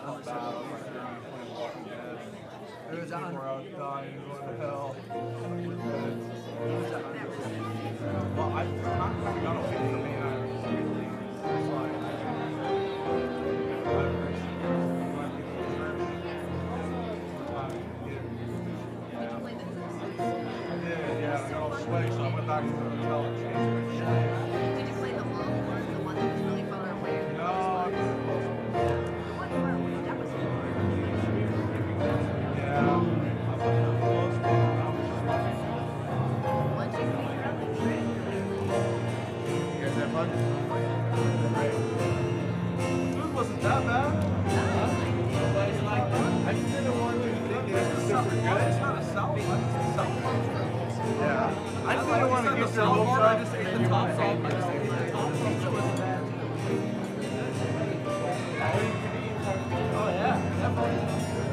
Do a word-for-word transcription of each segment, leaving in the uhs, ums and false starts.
felt bad. I was like, you're gonna play Walking Dead. It was on. Where I was dying, going to hell. Like, we're good. Well, I kind of got away from me. I was like, I appreciate it. Like, yeah, yeah, I got all sweaty, so I went back to the hotel and changed my shit. Did you play the long one, the one that was really far away? No, I couldn't close it. The one far away, that was Yeah, I thought it was close, but I was just like, once you figure out the trick. you guys have fun? Food wasn't that bad. I just didn't want to think it was super good. It's not a south one, it's a south one. Yeah. I just didn't want to get your hopes up. I just ate the top salt. I just ate the top salt. Pizza wasn't bad. Oh yeah, definitely.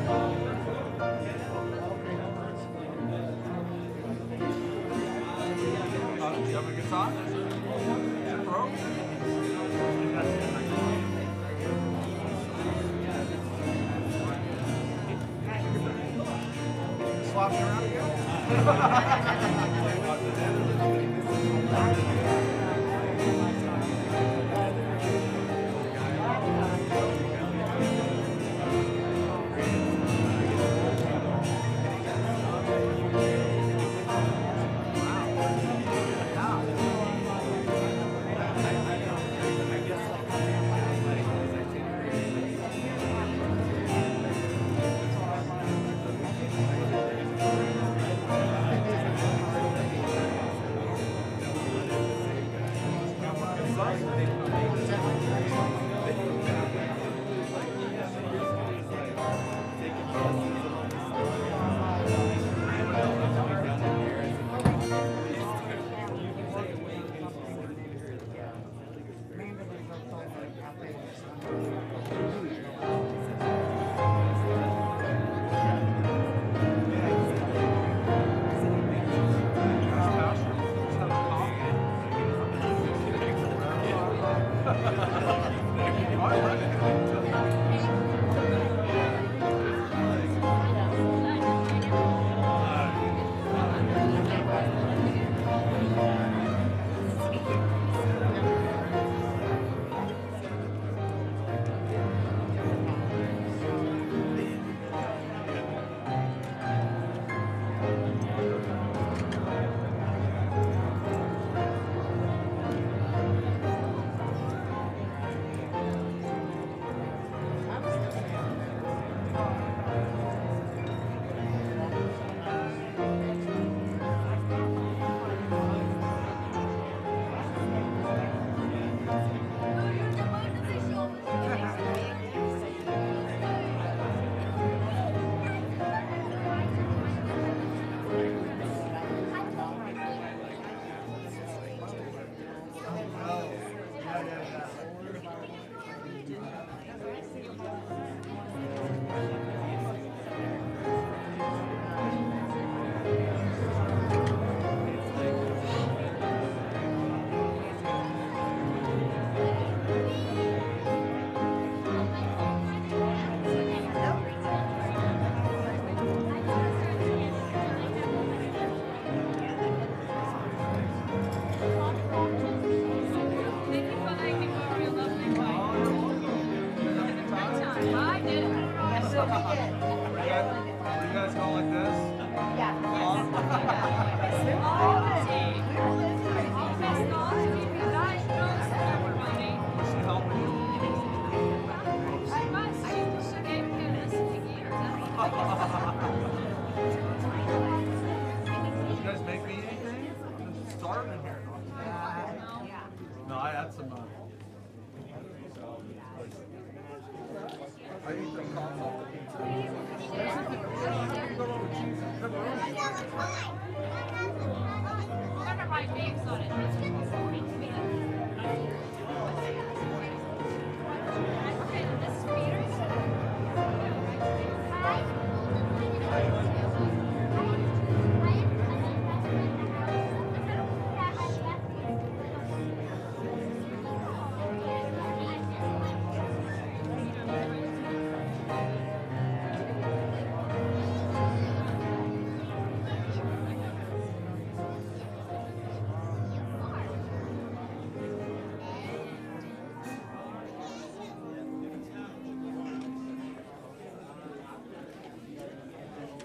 Uh, did you have a good time? Yeah, bro. Slap me around again?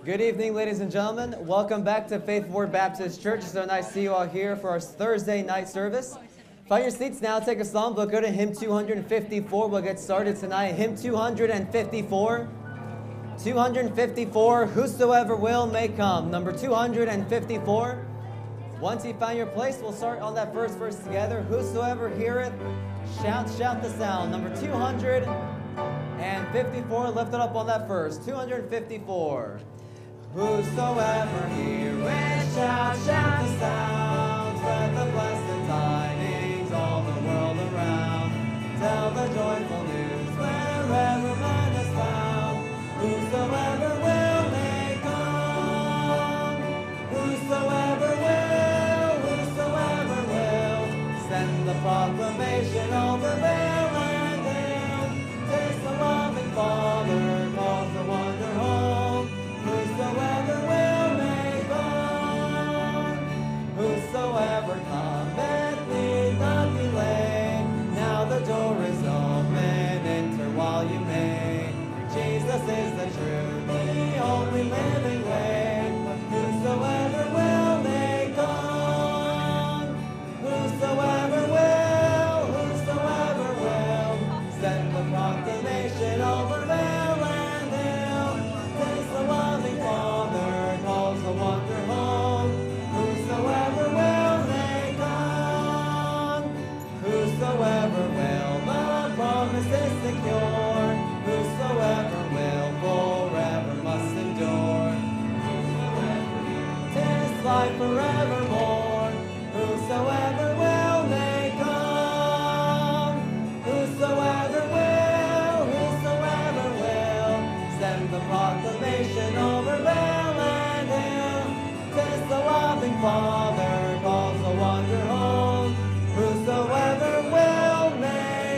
Good evening, ladies and gentlemen. Welcome back to Faith Word Baptist Church. It's so nice to see you all here for our Thursday night service. Find your seats now. Take a psalm book. Go to hymn two fifty-four. We'll get started tonight. Hymn two fifty-four. two fifty-four, Whosoever Will May Come. Number two fifty-four. Once you find your place, we'll start on that first verse together. Whosoever heareth, shout, shout the sound. Number two fifty-four, lift it up on that first. two fifty-four. Whosoever heareth, shout, shout the sound. Spread the blessed tidings all the world around. Tell the joyful news wherever man is found. Whosoever will may come. Whosoever will, whosoever will. Send the proclamation over vale and hill. Taste the loving Father, calls the wonder home. Whosoever will may come. Whosoever cometh need not delay. Now the door is open, enter while you may. Jesus is the truth, the only living way. Whosoever will may come. Whosoever will, whosoever will. Send the proclamation over vale and hill. Taste the loving Father, calls the wonder home. Whosoever will may come. Whosoever will, the promise is secure. Whosoever will forever must endure. Tis life forevermore. Whosoever will may come. Whosoever will, whosoever will. Send the proclamation over vale and hill. Tis the loving Father, calls the wonder home. Whosoever will may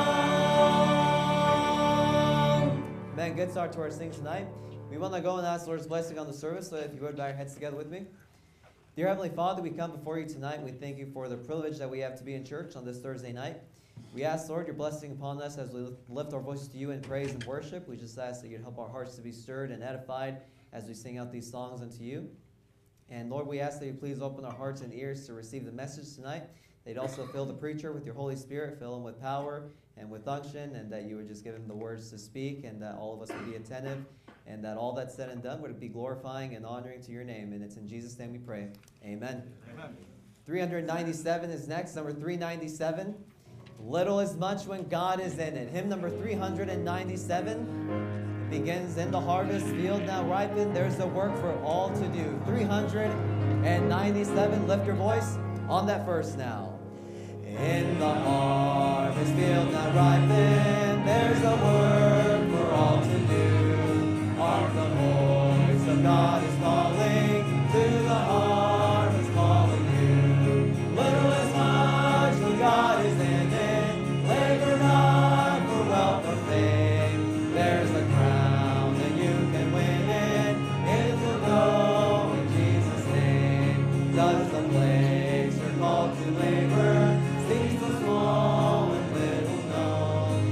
come. Man, good start to our sing tonight. We want to go and ask the Lord's blessing on the service, so if you would bow your heads together with me. Dear Heavenly Father, we come before you tonight, and we thank you for the privilege that we have to be in church on this Thursday night. We ask, Lord, your blessing upon us as we lift our voices to you in praise and worship. We just ask that you'd help our hearts to be stirred and edified as we sing out these songs unto you. And Lord, we ask that you please open our hearts and ears to receive the message tonight. That you'd also fill the preacher with your Holy Spirit, fill him with power and with unction, and that you would just give him the words to speak, and that all of us would be attentive, and that all that's said and done would be glorifying and honoring to your name. And it's in Jesus' name we pray. Amen. Amen. three ninety-seven is next, number three ninety-seven. Little is much when God is in it. Hymn number three ninety-seven. It begins, in the harvest field now ripened, there's a work for all to do. three ninety-seven, lift your voice on that verse now. In the harvest field now ripened, there's a work for all to do. Hark, the voice of God is calling, to the harvest calling you. Little is much when God is in it, labor not for wealth or fame. There's a crown and you can win it, it will go in Jesus' name. Does the place are called to labor, seems so small and little known.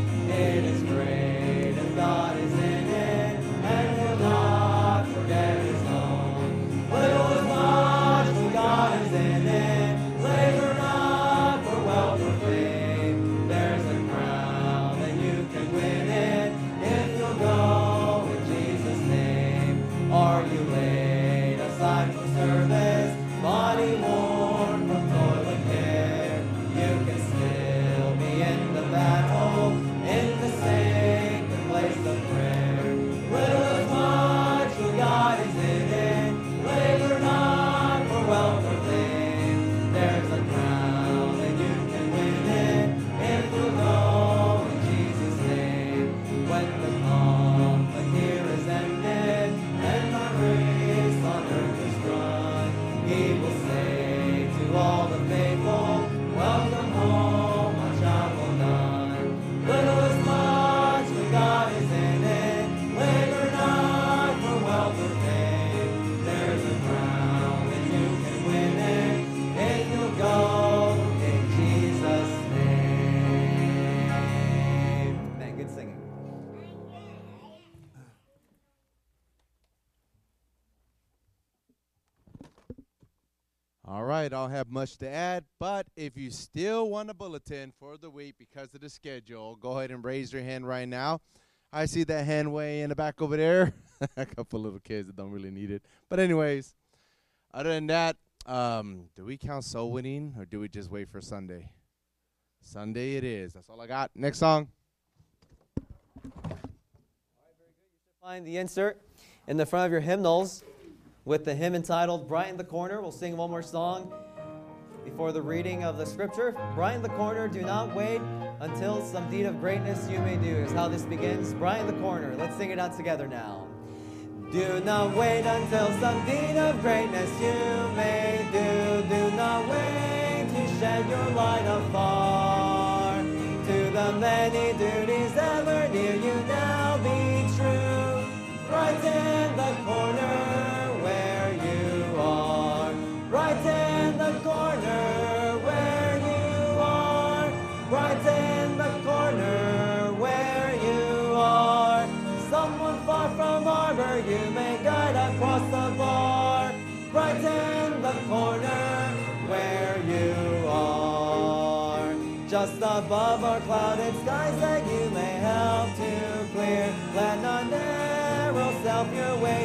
All right, I don't have much to add, but if you still want a bulletin for the week because of the schedule, go ahead and raise your hand right now. I see that hand way in the back over there. A couple little kids that don't really need it. But anyways, other than that, um, do we count soul winning or do we just wait for Sunday? Sunday it is. That's all I got. Next song. Find the insert in the front of your hymnals with the hymn entitled Bright in the Corner. We'll sing one more song before the reading of the scripture. Bright in the corner, do not wait until some deed of greatness you may do, is how this begins. Bright in the corner. Let's sing it out together now. Do not wait until some deed of greatness you may do. Do not wait to shed your light afar. To the many duties ever near you now be true. Right in the corner where you are. Right in the corner where you are. Right in the corner where you are. Someone far from harbor you may guide across the bar. Right in the corner where you are. Just above our clouded skies that you may help to clear. Let not narrow self your way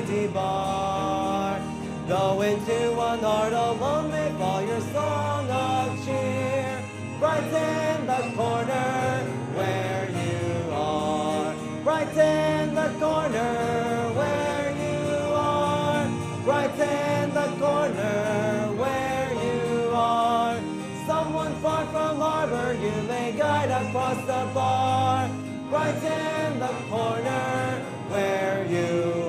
debar. Though into one heart alone may fall your song of cheer. Right in the corner where you are. Right in the corner where you are. Right in the corner where you are. Someone far from harbor you may guide across the bar. Right in the corner where you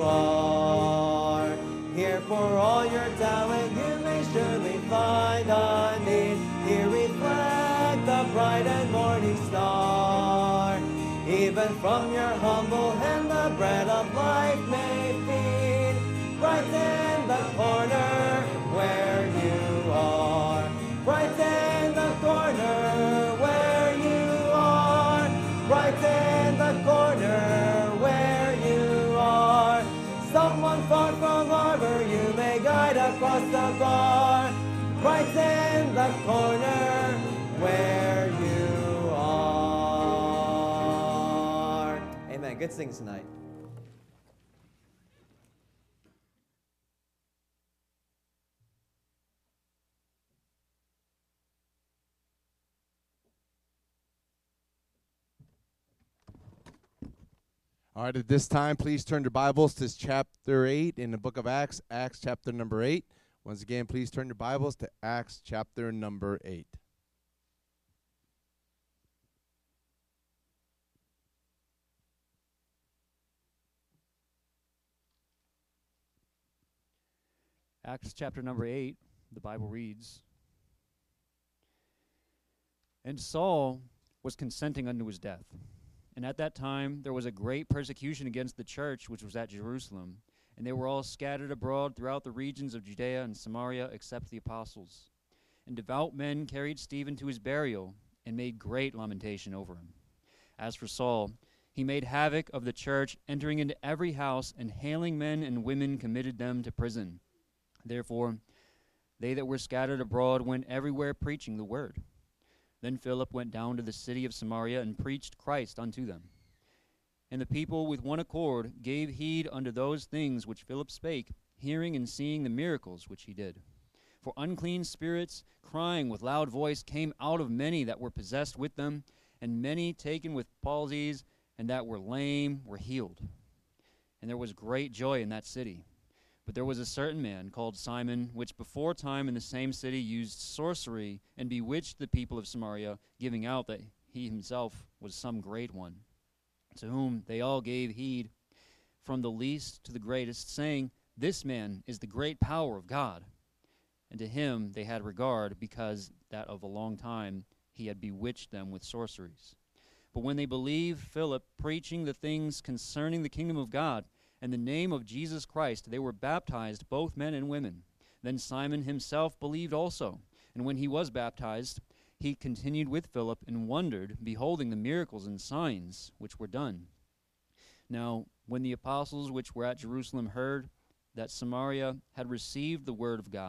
are. Here for all your talent you may surely find a need. Here reflect the bright and morning star. Even from your humble hand the bread of life may feed. Right in the corner where you are. Right in the corner where you are. Right in the corner where you are. Someone far from harbor you may guide across the bar. Right in the corner where you are. Amen. Good singing tonight. All right, at this time, please turn your Bibles to chapter eight in the book of Acts, Acts chapter number eight. Once again, please turn your Bibles to Acts chapter number eight. Acts chapter number eight, the Bible reads, And Saul was consenting unto his death. And at that time there was a great persecution against the church which was at Jerusalem, and they were all scattered abroad throughout the regions of Judea and Samaria, except the apostles. And devout men carried Stephen to his burial, and made great lamentation over him. As for Saul, he made havoc of the church, entering into every house, and hailing men and women committed them to prison. Therefore they that were scattered abroad went everywhere preaching the word. Then Philip went down to the city of Samaria and preached Christ unto them. And the people with one accord gave heed unto those things which Philip spake, hearing and seeing the miracles which he did. For unclean spirits, crying with loud voice, came out of many that were possessed with them, and many taken with palsies, and that were lame were healed. And there was great joy in that city. But there was a certain man called Simon, which before time in the same city used sorcery, and bewitched the people of Samaria, giving out that he himself was some great one. To whom they all gave heed, from the least to the greatest, saying, This man is the great power of God. And to him they had regard, because that of a long time he had bewitched them with sorceries. But when they believed Philip preaching the things concerning the kingdom of God, and the name of Jesus Christ, they were baptized, both men and women. Then Simon himself believed also. And when he was baptized, he continued with Philip, and wondered, beholding the miracles and signs which were done. Now, when the apostles which were at Jerusalem heard that Samaria had received the word of God,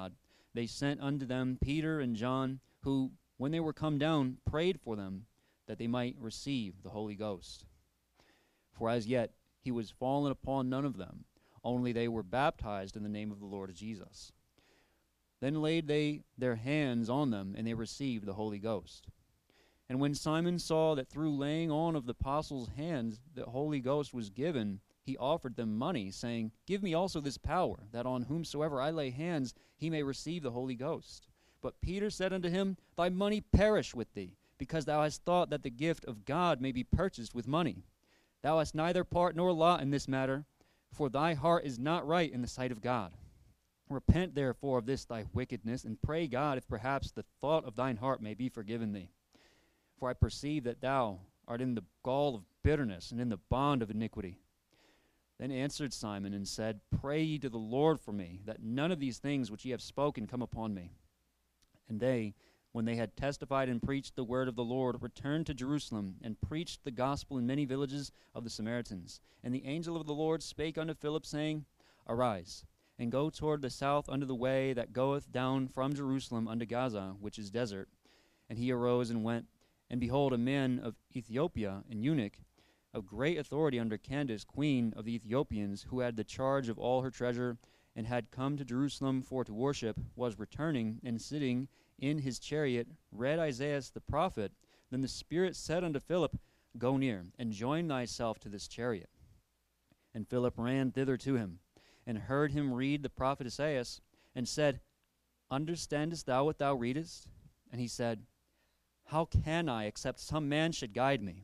they sent unto them Peter and John, who, when they were come down, prayed for them, that they might receive the Holy Ghost. For as yet he was fallen upon none of them, only they were baptized in the name of the Lord Jesus. Then laid they their hands on them, and they received the Holy Ghost. And when Simon saw that through laying on of the apostles' hands the Holy Ghost was given, he offered them money, saying, Give me also this power, that on whomsoever I lay hands he may receive the Holy Ghost. But Peter said unto him, Thy money perish with thee, because thou hast thought that the gift of God may be purchased with money. Thou hast neither part nor lot in this matter, for thy heart is not right in the sight of God. Repent therefore of this thy wickedness, and pray God if perhaps the thought of thine heart may be forgiven thee. For I perceive that thou art in the gall of bitterness, and in the bond of iniquity. Then answered Simon and said, Pray ye to the Lord for me, that none of these things which ye have spoken come upon me. And they, when they had testified and preached the word of the Lord, returned to Jerusalem, and preached the gospel in many villages of the Samaritans. And the angel of the Lord spake unto Philip, saying, Arise, and go toward the south unto the way that goeth down from Jerusalem unto Gaza, which is desert. And he arose and went, and behold, a man of Ethiopia, an eunuch, of great authority under Candace, queen of the Ethiopians, who had the charge of all her treasure, and had come to Jerusalem for to worship, was returning, and sitting in his chariot, read Isaiah the prophet. Then the Spirit said unto Philip, Go near, and join thyself to this chariot. And Philip ran thither to him, and heard him read the prophet Isaiah, and said, Understandest thou what thou readest? And he said, How can I, except some man should guide me?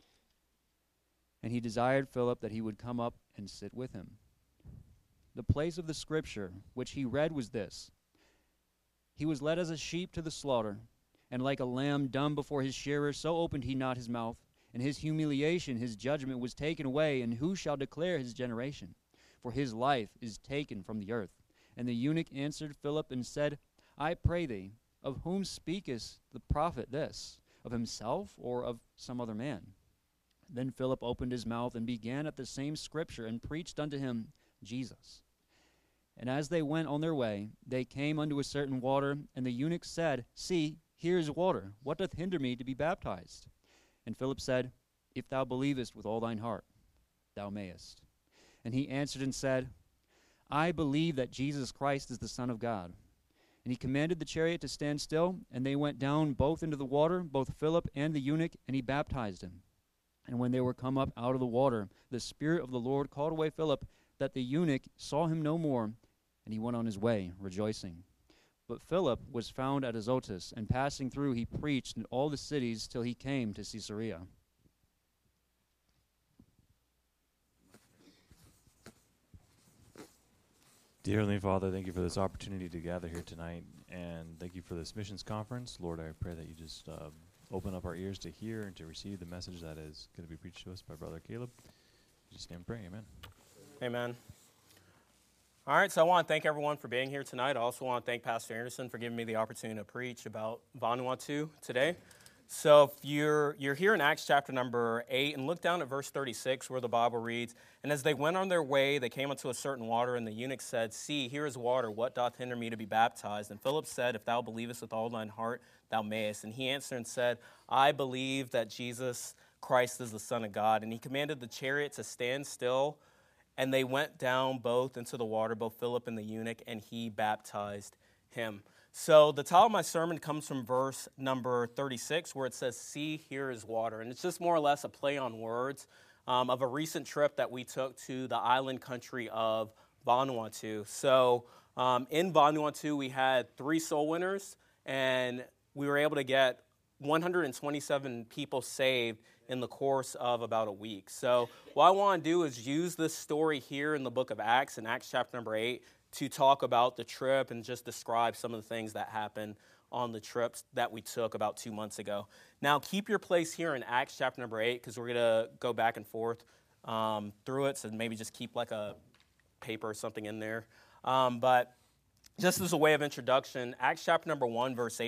And he desired Philip that he would come up and sit with him. The place of the scripture which he read was this: He was led as a sheep to the slaughter, and like a lamb dumb before his shearer, so opened he not his mouth. In his humiliation his judgment was taken away, and who shall declare his generation? For his life is taken from the earth. And the eunuch answered Philip and said, I pray thee, of whom speaketh the prophet this? Of himself, or of some other man? Then Philip opened his mouth, and began at the same scripture, and preached unto him Jesus. And as they went on their way, they came unto a certain water, and the eunuch said, See, here is water. What doth hinder me to be baptized? And Philip said, If thou believest with all thine heart, thou mayest. And he answered and said, I believe that Jesus Christ is the Son of God. And he commanded the chariot to stand still, and they went down both into the water, both Philip and the eunuch, and he baptized him. And when they were come up out of the water, the Spirit of the Lord called away Philip, that the eunuch saw him no more, and he went on his way, rejoicing. But Philip was found at Azotus, and passing through he preached in all the cities till he came to Caesarea. Dear Heavenly Father, thank you for this opportunity to gather here tonight, and thank you for this missions conference. Lord, I pray that you just uh, open up our ears to hear and to receive the message that is going to be preached to us by Brother Caleb. Just stand and pray. Amen. Amen. All right, so I want to thank everyone for being here tonight. I also want to thank Pastor Anderson for giving me the opportunity to preach about Vanuatu today. So if you're you're here in Acts chapter number eight, and look down at verse thirty-six where the Bible reads, And as they went on their way, they came unto a certain water, and the eunuch said, See, here is water, what doth hinder me to be baptized? And Philip said, If thou believest with all thine heart, thou mayest. And he answered and said, I believe that Jesus Christ is the Son of God. And he commanded the chariot to stand still, and they went down both into the water, both Philip and the eunuch, and he baptized him. So the title of my sermon comes from verse number thirty-six, where it says, See, here is water. And it's just more or less a play on words um, of a recent trip that we took to the island country of Vanuatu. So um, in Vanuatu, we had three soul winners, and we were able to get one hundred twenty-seven people saved in the course of about a week. So what I want to do is use this story here in the book of Acts, in Acts chapter number eight, to talk about the trip and just describe some of the things that happened on the trips that we took about two months ago. Now, keep your place here in Acts chapter number eight, because we're going to go back and forth um, through it, so maybe just keep like a paper or something in there. Um, but just as a way of introduction, Acts chapter number one, verse eight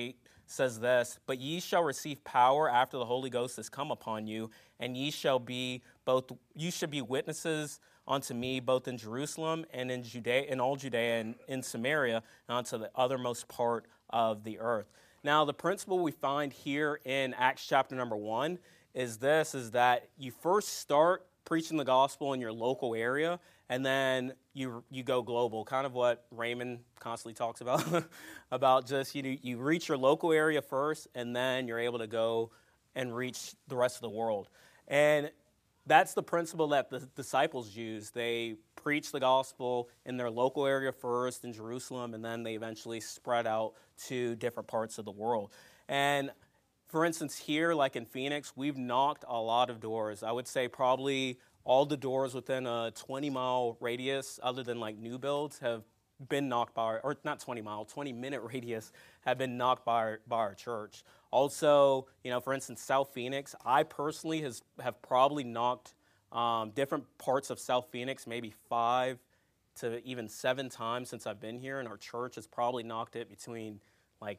says this, "But ye shall receive power after the Holy Ghost is come upon you, and ye shall be both you shall be witnesses unto me both in Jerusalem and in Judea, in all Judea and in Samaria, and unto the othermost part of the earth." Now, the principle we find here in Acts chapter number one is this, is that you first start preaching the gospel in your local area, and then you you go global, kind of what Raymond constantly talks about, about just you you reach your local area first, and then you're able to go and reach the rest of the world. And that's the principle that the disciples used. They preached the gospel in their local area first in Jerusalem, and then they eventually spread out to different parts of the world. And for instance, here, like in Phoenix, we've knocked a lot of doors. I would say probably all the doors within a twenty-mile radius, other than like new builds, have been knocked by our, or not twenty-mile, twenty-minute radius, have been knocked by our, by our church. Also, you know, for instance, South Phoenix, I personally has, have probably knocked um, different parts of South Phoenix maybe five to even seven times since I've been here, and our church has probably knocked it between like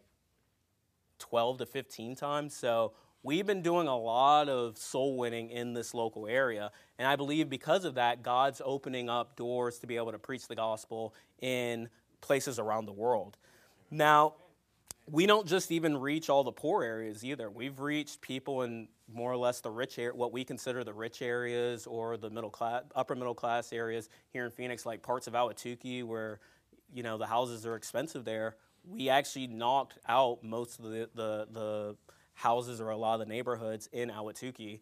twelve to fifteen times. So we've been doing a lot of soul winning in this local area, and I believe because of that, God's opening up doors to be able to preach the gospel in places around the world. Now, we don't just even reach all the poor areas either. We've reached people in more or less the rich area, what we consider the rich areas or the middle class, upper middle class areas here in Phoenix, like parts of Ahwatukee where, you know, the houses are expensive there. We actually knocked out most of the, the, the houses or a lot of the neighborhoods in Ahwatukee,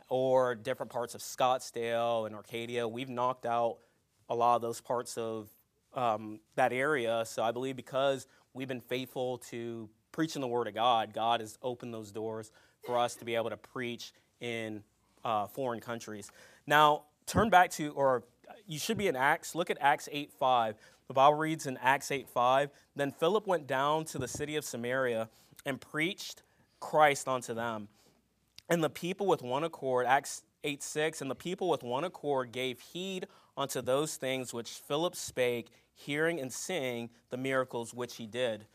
or different parts of Scottsdale and Arcadia. We've knocked out a lot of those parts of um, that area. So I believe because we've been faithful to preaching the Word of God, God has opened those doors for us to be able to preach in uh, foreign countries. Now, turn back to, or you should be in Acts. Look at Acts eight five. The Bible reads in Acts eight five, "Then Philip went down to the city of Samaria and preached Christ unto them. And the people with one accord," Acts eight six, "and the people with one accord gave heed unto those things which Philip spake, hearing and seeing the miracles which he did.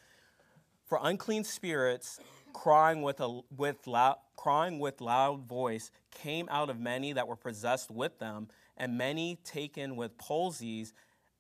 For unclean spirits, crying with a with loud, crying with loud voice, came out of many that were possessed with them, and many taken with palsies,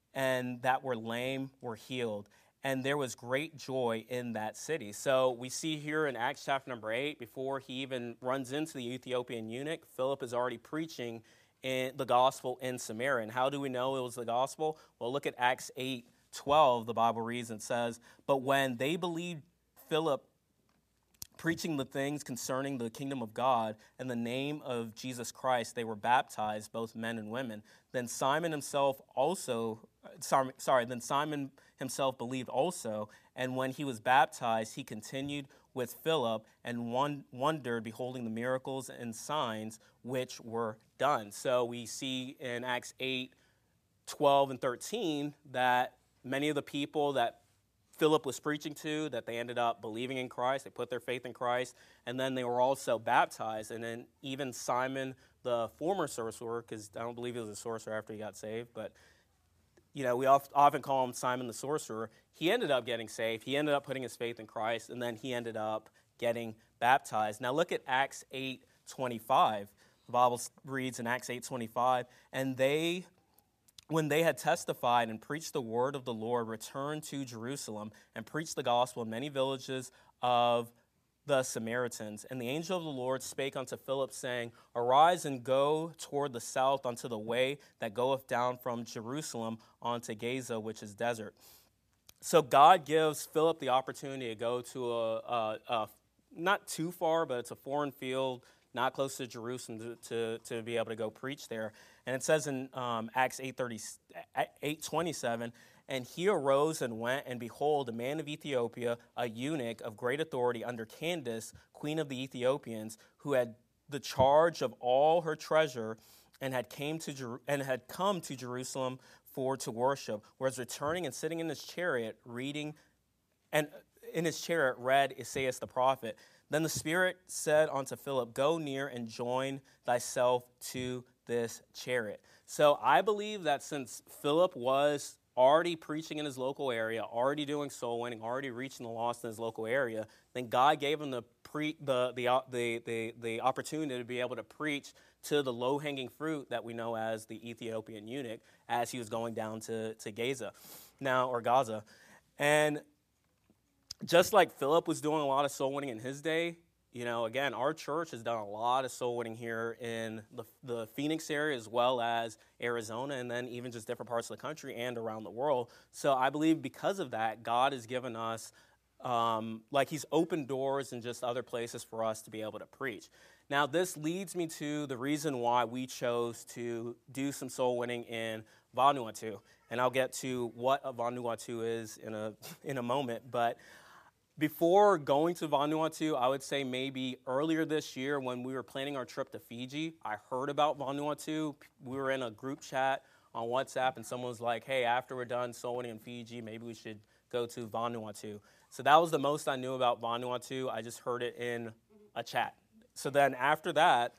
and that were lame were healed. And there was great joy in that city." So we see here in Acts chapter number eight, before he even runs into the Ethiopian eunuch, Philip is already preaching in the gospel in Samaria. And how do we know it was the gospel? Well, look at Acts eight twelve. The Bible reads and says, "But when they believed Philip preaching the things concerning the kingdom of God and the name of Jesus Christ, they were baptized, both men and women. Then Simon himself also, sorry, sorry, then Simon himself believed also, and when he was baptized, he continued with Philip and one wondered, beholding the miracles and signs which were done." So we see in Acts eight twelve and thirteen that many of the people that Philip was preaching to, that they ended up believing in Christ, they put their faith in Christ, and then they were also baptized. And then even Simon, the former sorcerer, because I don't believe he was a sorcerer after he got saved, but you know, we often call him Simon the sorcerer. He ended up getting saved. He ended up putting his faith in Christ, and then he ended up getting baptized. Now look at Acts eight twenty-five. The Bible reads in Acts eight twenty-five, "And they, when they had testified and preached the word of the Lord, returned to Jerusalem and preached the gospel in many villages of the Samaritans. And the angel of the Lord spake unto Philip, saying, Arise and go toward the south unto the way that goeth down from Jerusalem unto Gaza, which is desert." So God gives Philip the opportunity to go to a, a, a not too far, but it's a foreign field, not close to Jerusalem, to, to, to be able to go preach there. And it says in um, Acts eight twenty-seven, "And he arose and went, and behold, a man of Ethiopia, a eunuch of great authority under Candace, queen of the Ethiopians, who had the charge of all her treasure, and had came to Jer- and had come to Jerusalem for to worship, was returning and sitting in his chariot, reading, and in his chariot read Isaiah the prophet. Then the Spirit said unto Philip, Go near and join thyself to this chariot." So I believe that since Philip was already preaching in his local area, already doing soul winning, already reaching the lost in his local area, then God gave him the pre the the uh, the the, the opportunity to be able to preach to the low-hanging fruit that we know as the Ethiopian eunuch as he was going down to, to Gaza now, or Gaza. And just like Philip was doing a lot of soul winning in his day, you know, again, our church has done a lot of soul winning here in the, the Phoenix area as well as Arizona, and then even just different parts of the country and around the world. So I believe because of that, God has given us, um, like he's opened doors in just other places for us to be able to preach. Now, this leads me to the reason why we chose to do some soul winning in Vanuatu, and I'll get to what a Vanuatu is in a in a moment. But before going to Vanuatu, I would say maybe earlier this year when we were planning our trip to Fiji, I heard about Vanuatu. We were in a group chat on WhatsApp, and someone was like, "Hey, after we're done soul winning in Fiji, maybe we should go to Vanuatu." So that was the most I knew about Vanuatu. I just heard it in a chat. So then after that,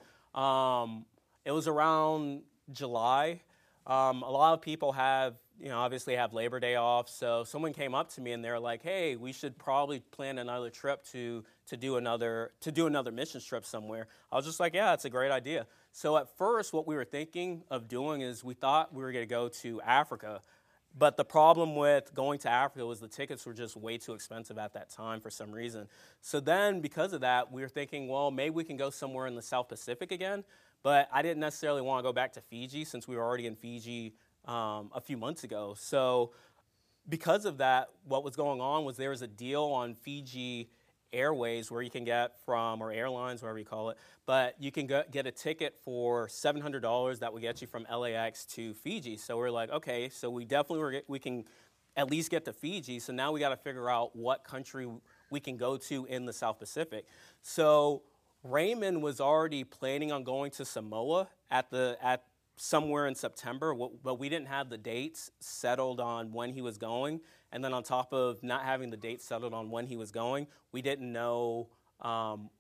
um, it was around July. Um, a lot of people have, you know, obviously have Labor Day off. So someone came up to me and they're like, "Hey, we should probably plan another trip to to do another to do another mission trip somewhere." I was just like, "Yeah, it's a great idea." So at first, what we were thinking of doing is we thought we were going to go to Africa. But the problem with going to Africa was the tickets were just way too expensive at that time for some reason. So then because of that, we were thinking, well, maybe we can go somewhere in the South Pacific again. But I didn't necessarily want to go back to Fiji since we were already in Fiji um, a few months ago. So because of that, what was going on was there was a deal on Fiji Airways where you can get from, or airlines, whatever you call it, but you can go, get a ticket for seven hundred dollars that would get you from L A X to Fiji. So we're like, okay, so we definitely were, we can at least get to Fiji. So now we got to figure out what country we can go to in the South Pacific. So Raymond was already planning on going to Samoa at the at somewhere in September, but we didn't have the dates settled on when he was going. And then on top of not having the dates settled on when he was going, we didn't know um,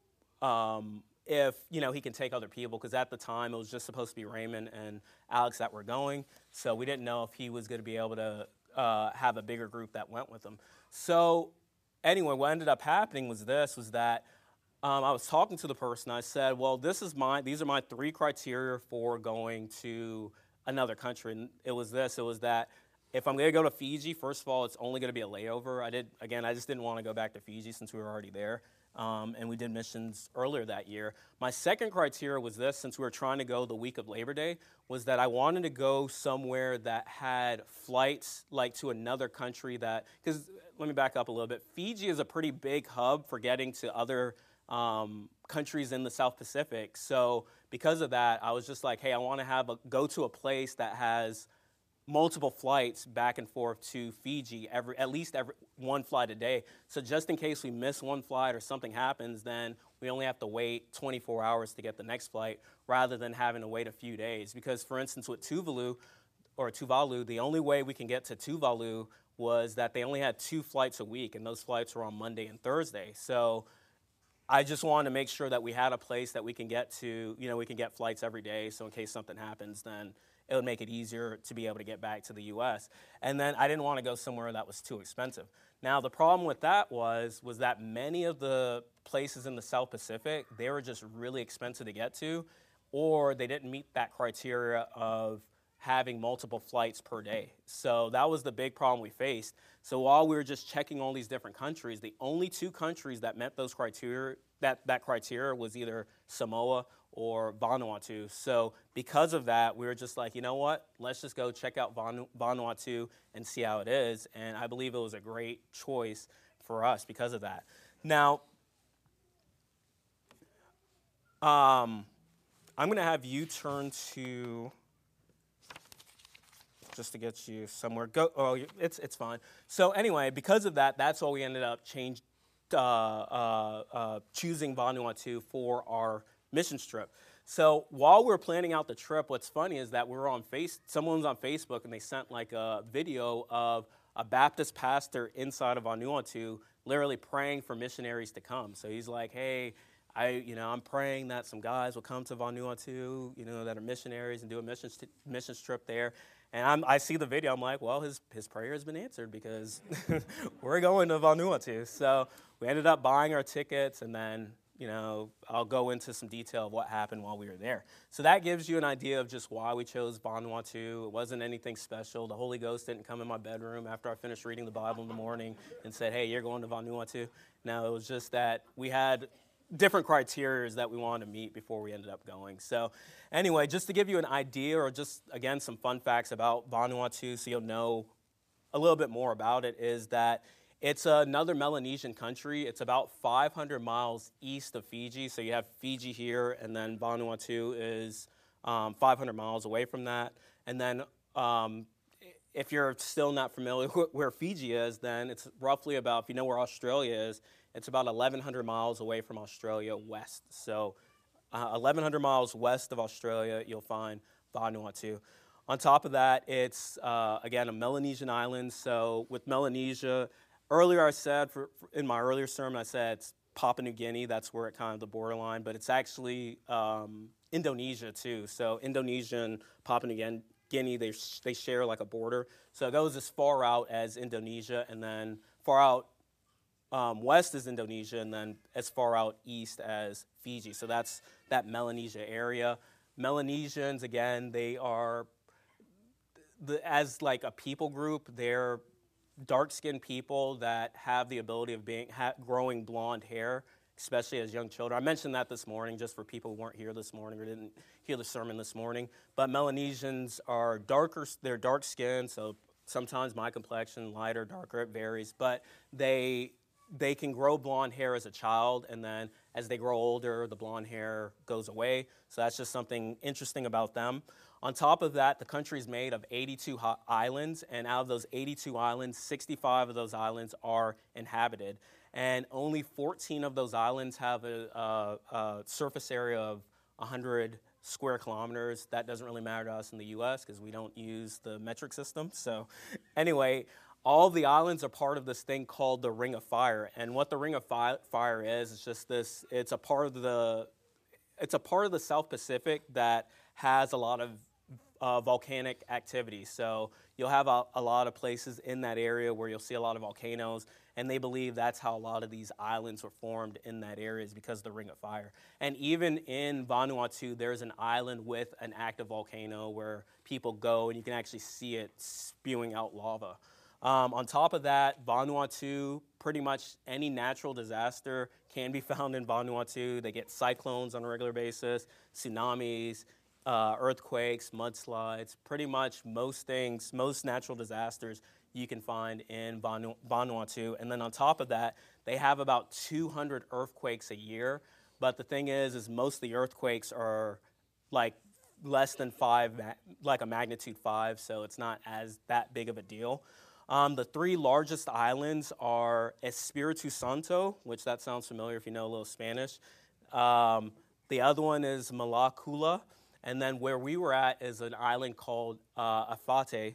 um, if, you know, he can take other people, because at the time it was just supposed to be Raymond and Alex that were going. So we didn't know if he was going to be able to uh, have a bigger group that went with him. So anyway, what ended up happening was this, was that Um, I was talking to the person. I said, well, this is my, these are my three criteria for going to another country. And it was this, it was that if I'm going to go to Fiji, first of all, it's only going to be a layover. I did, again, I just didn't want to go back to Fiji since we were already there. Um, and we did missions earlier that year. My second criteria was this, since we were trying to go the week of Labor Day, was that I wanted to go somewhere that had flights like to another country that, because let me back up a little bit. Fiji is a pretty big hub for getting to other Um, countries in the South Pacific. So because of that, I was just like, hey, I want to have a, go to a place that has multiple flights back and forth to Fiji, every at least every one flight a day. So just in case we miss one flight or something happens, then we only have to wait twenty-four hours to get the next flight rather than having to wait a few days. Because for instance, with Tuvalu, or Tuvalu, the only way we can get to Tuvalu was that they only had two flights a week, and those flights were on Monday and Thursday. So I just wanted to make sure that we had a place that we can get to, you know, we can get flights every day, so in case something happens, then it would make it easier to be able to get back to the U S. And then I didn't want to go somewhere that was too expensive. Now, the problem with that was, was that many of the places in the South Pacific, they were just really expensive to get to, or they didn't meet that criteria of having multiple flights per day. So that was the big problem we faced. So while we were just checking all these different countries, the only two countries that met those criteria, that, that criteria was either Samoa or Vanuatu. So because of that, we were just like, you know what, let's just go check out Vanu- Vanuatu and see how it is. And I believe it was a great choice for us because of that. Now, um, I'm going to have you turn to... just to get you somewhere. Go. Oh, it's it's fine. So anyway, because of that, that's why we ended up change, uh, uh, uh, choosing Vanuatu for our mission trip. So while we were planning out the trip, what's funny is that we were on face. Someone was on Facebook and they sent like a video of a Baptist pastor inside of Vanuatu, literally praying for missionaries to come. So he's like, "Hey, I, you know, I'm praying that some guys will come to Vanuatu, you know, that are missionaries and do a missions t- missions trip there. And I'm, I see the video. I'm like, well, his his prayer has been answered because we're going to Vanuatu. So we ended up buying our tickets, and then, you know, I'll go into some detail of what happened while we were there. So that gives you an idea of just why we chose Vanuatu. It wasn't anything special. The Holy Ghost didn't come in my bedroom after I finished reading the Bible in the morning and said, hey, you're going to Vanuatu. No, it was just that we had different criteria that we wanted to meet before we ended up going. So anyway, just to give you an idea, or just, again, some fun facts about Vanuatu so you'll know a little bit more about it, is that it's another Melanesian country. It's about five hundred miles east of Fiji. So you have Fiji here, and then Vanuatu is um, five hundred miles away from that. And then um, if you're still not familiar with where Fiji is, then it's roughly about, if you know where Australia is, it's about eleven hundred miles away from Australia west. So uh, eleven hundred miles west of Australia, you'll find Vanuatu. On top of that, it's, uh, again, a Melanesian island. So with Melanesia, earlier I said, for, for, in my earlier sermon, I said it's Papua New Guinea. That's where it kind of the borderline. But it's actually um, Indonesia, too. So Indonesia and Papua New Guinea, they, sh- they share like a border. So it goes as far out as Indonesia, and then far out Um, west is Indonesia, and then as far out east as Fiji. So that's that Melanesia area. Melanesians, again, they are, the, as like a people group, they're dark-skinned people that have the ability of being ha- growing blonde hair, especially as young children. I mentioned that this morning just for people who weren't here this morning or didn't hear the sermon this morning. But Melanesians are darker, they're dark-skinned, so sometimes my complexion, lighter, darker, it varies. But they... They can grow blonde hair as a child, and then as they grow older, the blonde hair goes away. So that's just something interesting about them. On top of that, the country is made of eighty-two islands, and out of those eighty-two islands, sixty-five of those islands are inhabited. And only fourteen of those islands have a, a, a surface area of one hundred square kilometers. That doesn't really matter to us in the U S because we don't use the metric system. So anyway, all of the islands are part of this thing called the Ring of Fire. And what the Ring of Fi- Fire is, is just this, it's a part of the, it's a part of the South Pacific that has a lot of uh, volcanic activity. So you'll have a, a lot of places in that area where you'll see a lot of volcanoes, and they believe that's how a lot of these islands were formed in that area, is because of the Ring of Fire. And even in Vanuatu, there's an island with an active volcano where people go and you can actually see it spewing out lava. Um, on top of that, Vanuatu, pretty much any natural disaster can be found in Vanuatu. They get cyclones on a regular basis, tsunamis, uh, earthquakes, mudslides. Pretty much most things, most natural disasters you can find in Vanu- Vanuatu. And then on top of that, they have about two hundred earthquakes a year. But the thing is, is most of the earthquakes are like less than five, like a magnitude five, so it's not as that big of a deal. Um, the three largest islands are Espiritu Santo, which that sounds familiar if you know a little Spanish. Um, the other one is Malakula, and then where we were at is an island called uh, Afate.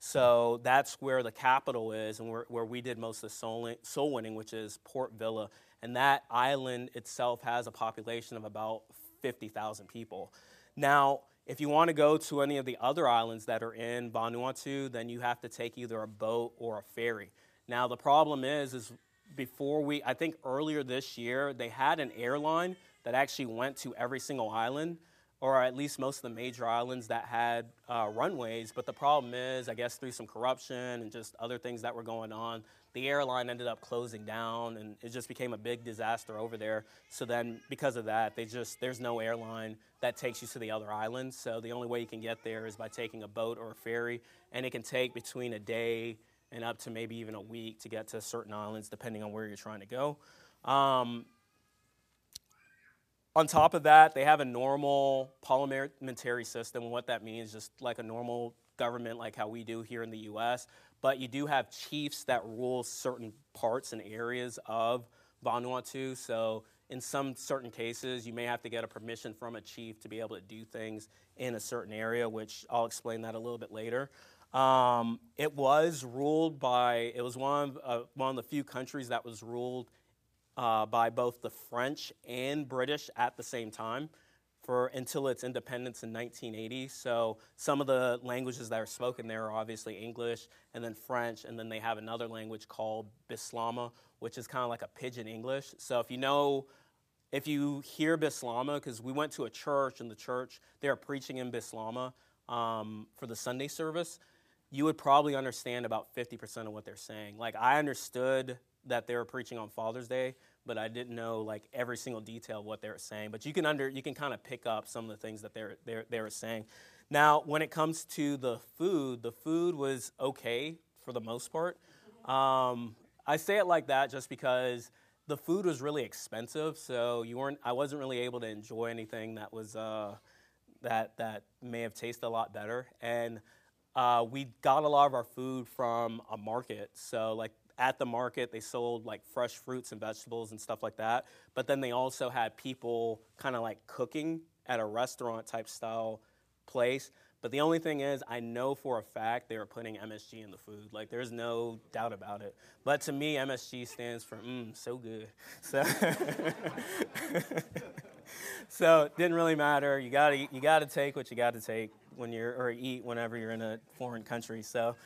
So that's where the capital is, and where, where we did most of the soul, soul winning, which is Port Vila. And that island itself has a population of about fifty thousand people. Now, if you want to go to any of the other islands that are in Vanuatu, then you have to take either a boat or a ferry. Now, the problem is, is before we, I think earlier this year, they had an airline that actually went to every single island, or at least most of the major islands that had uh, runways. But the problem is, I guess through some corruption and just other things that were going on, the airline ended up closing down, and it just became a big disaster over there. So then, because of that, they just there's no airline that takes you to the other islands. So the only way you can get there is by taking a boat or a ferry, and it can take between a day and up to maybe even a week to get to certain islands, depending on where you're trying to go. Um, on top of that, they have a normal parliamentary system. And what that means is just like a normal government, like how we do here in the U S, but you do have chiefs that rule certain parts and areas of Vanuatu. So in some certain cases, you may have to get a permission from a chief to be able to do things in a certain area, which I'll explain that a little bit later. Um, it was ruled by, it was one of, uh, one of the few countries that was ruled uh, by both the French and British at the same time for until its independence in nineteen eighty. So some of the languages that are spoken there are obviously English and then French, and then they have another language called Bislama, which is kind of like a pidgin English. So if you know, if you hear Bislama, because we went to a church, and the church, they are preaching in Bislama um, for the Sunday service, you would probably understand about fifty percent of what they're saying. Like, I understood that they were preaching on Father's Day, but I didn't know like every single detail of what they were saying. But you can under you can kind of pick up some of the things that they're they're they were saying. Now, when it comes to the food, the food was okay for the most part. Um, I say it like that just because the food was really expensive, so you weren't. I wasn't really able to enjoy anything that was uh, that that may have tasted a lot better. And uh, we got a lot of our food from a market, so like. At the market, they sold like fresh fruits and vegetables and stuff like that. But then they also had people kind of like cooking at a restaurant type style place. But the only thing is, I know for a fact they were putting M S G in the food. Like, there's no doubt about it. But to me, M S G stands for mmm, so good. So, so it didn't really matter. You gotta you gotta take what you gotta take when you're or eat whenever you're in a foreign country. So.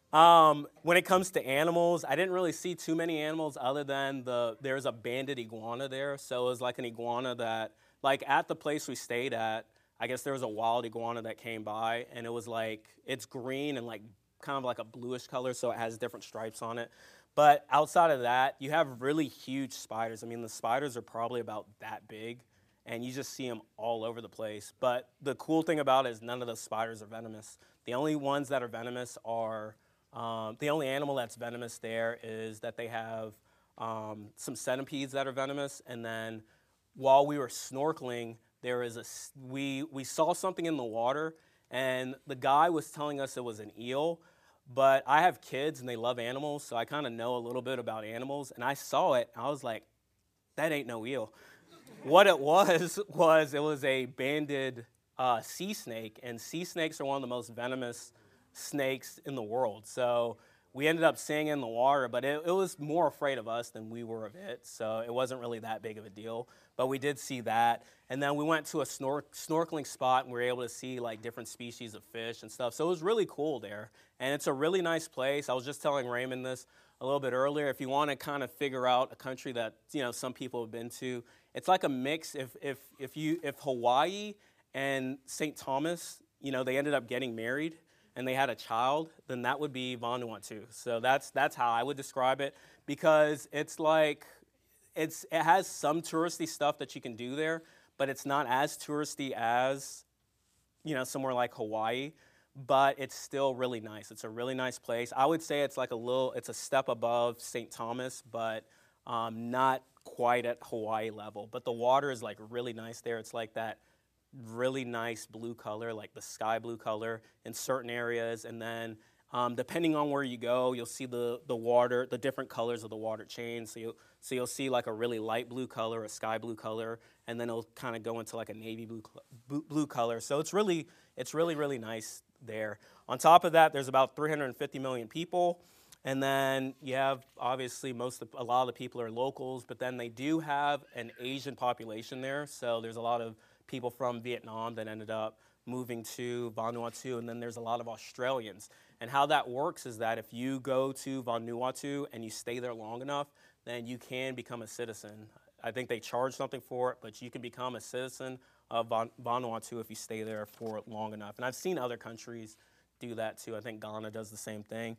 Um, when it comes to animals, I didn't really see too many animals other than the there's a banded iguana there. So it was like an iguana that, like at the place we stayed at, I guess there was a wild iguana that came by, and it was like, it's green and like kind of like a bluish color, so it has different stripes on it. But outside of that, you have really huge spiders. I mean, the spiders are probably about that big, and you just see them all over the place. But the cool thing about it is none of the spiders are venomous. The only ones that are venomous are... Um, the only animal that's venomous there is that they have um, some centipedes that are venomous, and then while we were snorkeling, there is a we we saw something in the water, and the guy was telling us it was an eel, but I have kids and they love animals, so I kind of know a little bit about animals, and I saw it, and I was like, that ain't no eel. What it was was it was a banded uh, sea snake, and sea snakes are one of the most venomous snakes in the world. So we ended up seeing it in the water, but it, it was more afraid of us than we were of it. So it wasn't really that big of a deal. But we did see that. And then we went to a snor- snorkeling spot, and we were able to see like different species of fish and stuff. So it was really cool there. And it's a really nice place. I was just telling Raymond this a little bit earlier. If you want to kind of figure out a country that, you know, some people have been to, it's like a mix. If if if you if Hawaii and Saint Thomas, you know, they ended up getting married and they had a child, then that would be Vanuatu. So that's that's how I would describe it, because it's like it's it has some touristy stuff that you can do there, but it's not as touristy as, you know, somewhere like Hawaii, but it's still really nice. It's a really nice place. I would say it's like a little, it's a step above Saint Thomas, but um, not quite at Hawaii level. But the water is like really nice there. It's like that really nice blue color, like the sky blue color in certain areas, and then um, depending on where you go, you'll see the the water, the different colors of the water change. So you'll so you'll see like a really light blue color, a sky blue color, and then it'll kind of go into like a navy blue blue color. So it's really it's really really nice there. On top of that, there's about three hundred fifty million people, and then you have obviously most of, a lot of the people are locals, but then they do have an Asian population there. So there's a lot of people from Vietnam that ended up moving to Vanuatu, and then there's a lot of Australians. And how that works is that if you go to Vanuatu and you stay there long enough, then you can become a citizen. I think they charge something for it, but you can become a citizen of Van- Vanuatu if you stay there for long enough. And I've seen other countries do that too. I think Ghana does the same thing.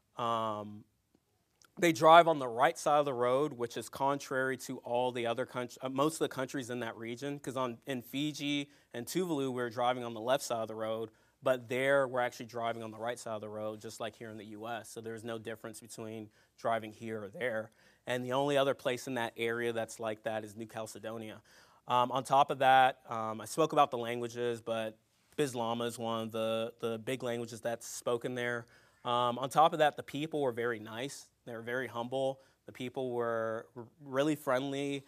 Um, They drive on the right side of the road, which is contrary to all the other countries, uh, most of the countries in that region. Because on in Fiji and Tuvalu, we're driving on the left side of the road, but there we're actually driving on the right side of the road, just like here in the U S. So there's no difference between driving here or there. And the only other place in that area that's like that is New Caledonia. Um, on top of that, um, I spoke about the languages, but Bislama is one of the, the big languages that's spoken there. Um, on top of that, the people were very nice. They were very humble. The people were really friendly.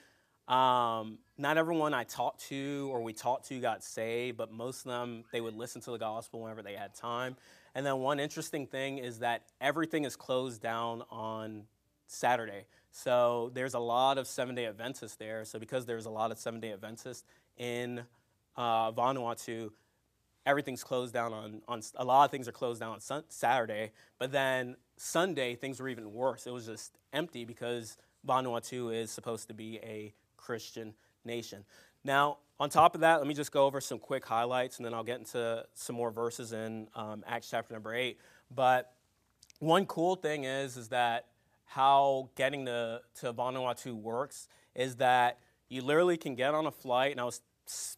Um, not everyone I talked to or we talked to got saved, but most of them, they would listen to the gospel whenever they had time. And then one interesting thing is that everything is closed down on Saturday. So there's a lot of Seventh-day Adventists there. So because there's a lot of Seventh-day Adventists in uh, Vanuatu, everything's closed down on, on – a lot of things are closed down on sun, Saturday. But then Sunday, things were even worse. It was just empty because Vanuatu is supposed to be a Christian nation. Now, on top of that, let me just go over some quick highlights, and then I'll get into some more verses in um, Acts chapter number eight. But one cool thing is, is that how getting to, to Vanuatu works is that you literally can get on a flight, and I was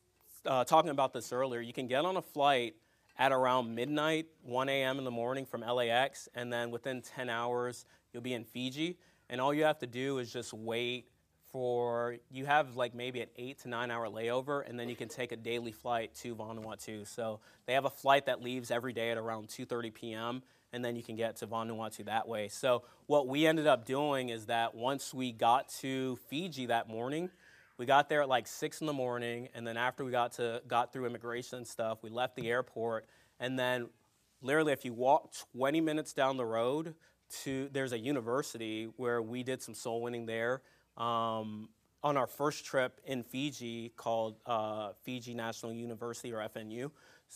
uh, talking about this earlier, you can get on a flight at around midnight, one a.m. in the morning from L A X, and then within ten hours, you'll be in Fiji, and all you have to do is just wait for, you have like maybe an eight to nine hour layover, and then you can take a daily flight to Vanuatu. So they have a flight that leaves every day at around two thirty p.m., and then you can get to Vanuatu that way. So what we ended up doing is that once we got to Fiji that morning, we got there at like six in the morning, and then after we got to got through immigration and stuff, we left the airport, and then literally if you walk twenty minutes down the road to, there's a university where we did some soul winning there. Um, on our first trip in Fiji called uh, Fiji National University, or F N U.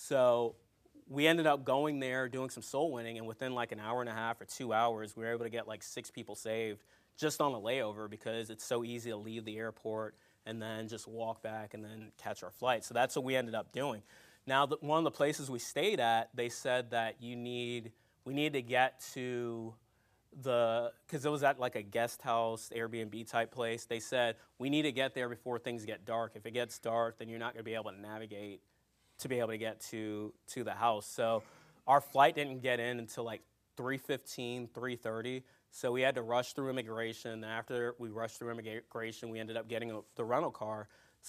So we ended up going there, doing some soul winning, and within like an hour and a half or two hours, we were able to get like six people saved just on a layover because it's so easy to leave the airport and then just walk back and then catch our flight. So that's what we ended up doing. Now, the, one of the places we stayed at, they said that you need, we need to get to the, because it was at like a guest house, Airbnb type place. They said, we need to get there before things get dark. If it gets dark, then you're not going to be able to navigate to be able to get to, to the house. So our flight didn't get in until like three fifteen, three thirty. So we had to rush through immigration. And after we rushed through immigration, we ended up getting a, the rental car.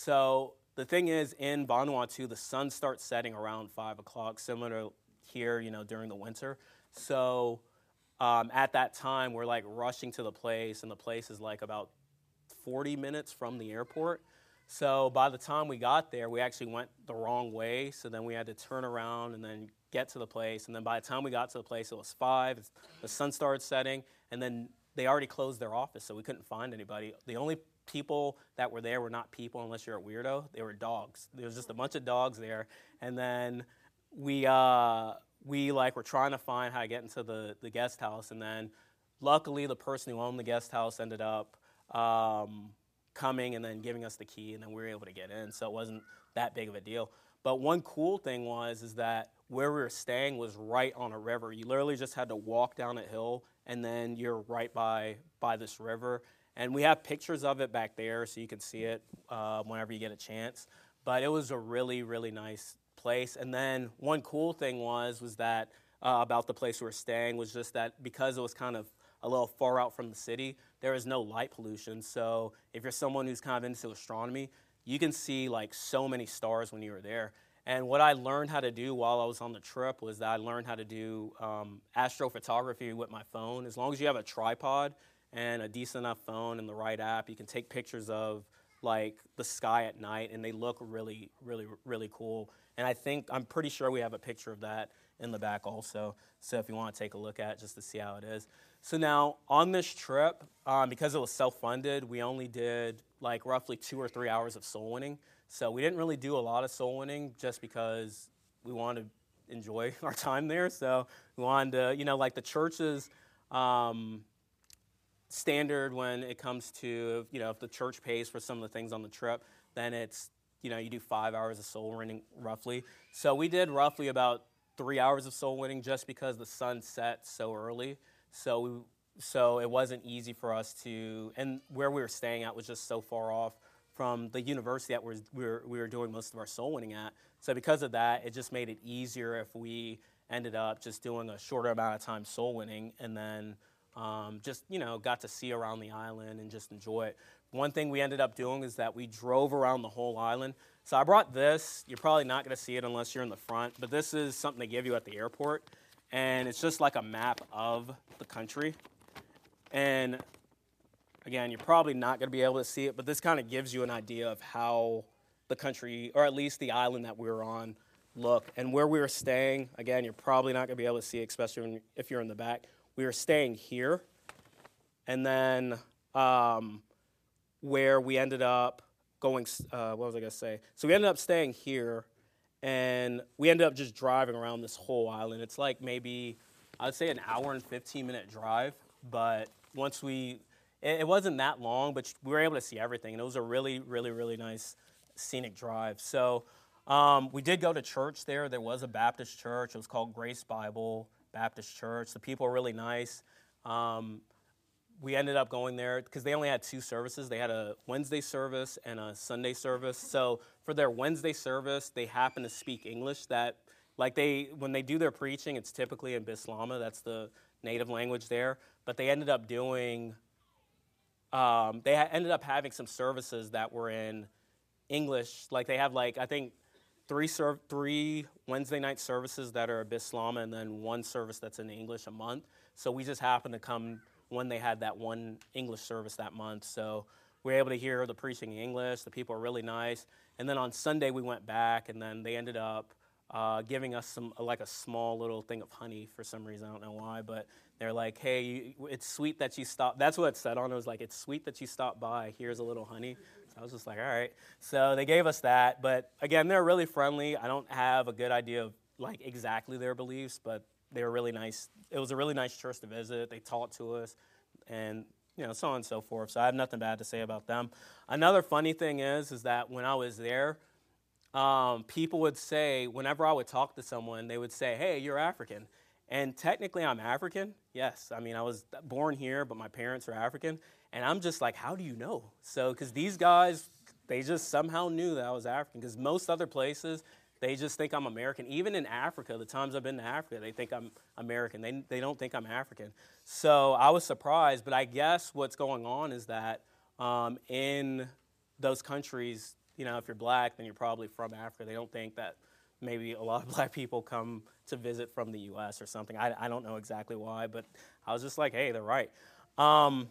So the thing is, in Vanuatu, the sun starts setting around five o'clock, similar to here, you know, during the winter. So Um, at that time, we're like rushing to the place, and the place is like about forty minutes from the airport. So by the time we got there, we actually went the wrong way. So then we had to turn around and then get to the place. And then by the time we got to the place, it was five. The sun started setting, and then they already closed their office, so we couldn't find anybody. The only people that were there were not people, unless you're a weirdo. They were dogs. There was just a bunch of dogs there. And then we... Uh, we like were trying to find how to get into the, the guest house, and then luckily the person who owned the guest house ended up um, coming and then giving us the key, and then we were able to get in, so it wasn't that big of a deal. But one cool thing was is that where we were staying was right on a river. You literally just had to walk down a hill, and then you're right by by this river. And we have pictures of it back there, so you can see it uh, whenever you get a chance. But it was a really, really nice place. And then one cool thing was was that uh, about the place we were staying was just that because it was kind of a little far out from the city, there is no light pollution. So if you're someone who's kind of into astronomy, you can see like so many stars when you were there. And what I learned how to do while I was on the trip was that I learned how to do um, astrophotography with my phone. As long as you have a tripod and a decent enough phone and the right app, you can take pictures of like the sky at night, and they look really, really, really cool. And I think, I'm pretty sure we have a picture of that in the back also. So if you want to take a look at it just to see how it is. So now on this trip, um, because it was self-funded, we only did like roughly two or three hours of soul winning. So we didn't really do a lot of soul winning just because we wanted to enjoy our time there. So we wanted to, you know, like the church's um, standard when it comes to, you know, if the church pays for some of the things on the trip, then it's, you know, you do five hours of soul winning roughly. So we did roughly about three hours of soul winning just because the sun set so early. So we, so it wasn't easy for us to, and where we were staying at was just so far off from the university that we're, we were, we were doing most of our soul winning at. So because of that, it just made it easier if we ended up just doing a shorter amount of time soul winning, and then um, just, you know, got to see around the island and just enjoy it. One thing we ended up doing is that we drove around the whole island. So I brought this. You're probably not going to see it unless you're in the front, but this is something they give you at the airport, and it's just like a map of the country. And again, you're probably not going to be able to see it, but this kind of gives you an idea of how the country, or at least the island that we were on, look. And where we were staying, again, you're probably not going to be able to see it, especially when, if you're in the back. We were staying here, and then um, where we ended up going, uh, what was I going to say? So we ended up staying here, and we ended up just driving around this whole island. It's like maybe, I would say an hour and fifteen minute drive, but once we, it, it wasn't that long, but we were able to see everything, and it was a really, really, really nice scenic drive. So um, we did go to church there. There was a Baptist church. It was called Grace Bible Baptist Church. The people were really nice. Um, we ended up going there because they only had two services. They had a Wednesday service and a Sunday service. So for their Wednesday service, they happen to speak English. That, like they, when they do their preaching, it's typically in Bislama. That's the native language there. But they ended up doing, um, they ha- ended up having some services that were in English. Like they have like, I think, three serv- three Wednesday night services that are Bislama, and then one service that's in English a month. So we just happened to come when they had that one English service that month. So we were able to hear the preaching in English. The people are really nice. And then on Sunday we went back, and then they ended up uh, giving us some like a small little thing of honey for some reason. I don't know why, but they're like, hey, you, it's sweet that you stopped. That's what it said on it. It was like, it's sweet that you stopped by. Here's a little honey. So I was just like, all right. So they gave us that. But again, they're really friendly. I don't have a good idea of like exactly their beliefs, but they were really nice. It was a really nice church to visit. They taught to us, and you know, so on and so forth. So I have nothing bad to say about them. Another funny thing is, is that when I was there, um, people would say, whenever I would talk to someone, they would say, hey, you're African. And technically I'm African. Yes, I mean, I was born here, but my parents are African. And I'm just like, how do you know? So, because these guys, they just somehow knew that I was African. Because most other places, they just think I'm American. Even in Africa, the times I've been to Africa, they think I'm American. They they don't think I'm African. So I was surprised, but I guess what's going on is that um, in those countries, you know, if you're black, then you're probably from Africa. They don't think that maybe a lot of black people come to visit from the U S or something. I, I don't know exactly why, but I was just like, hey, they're right. Um,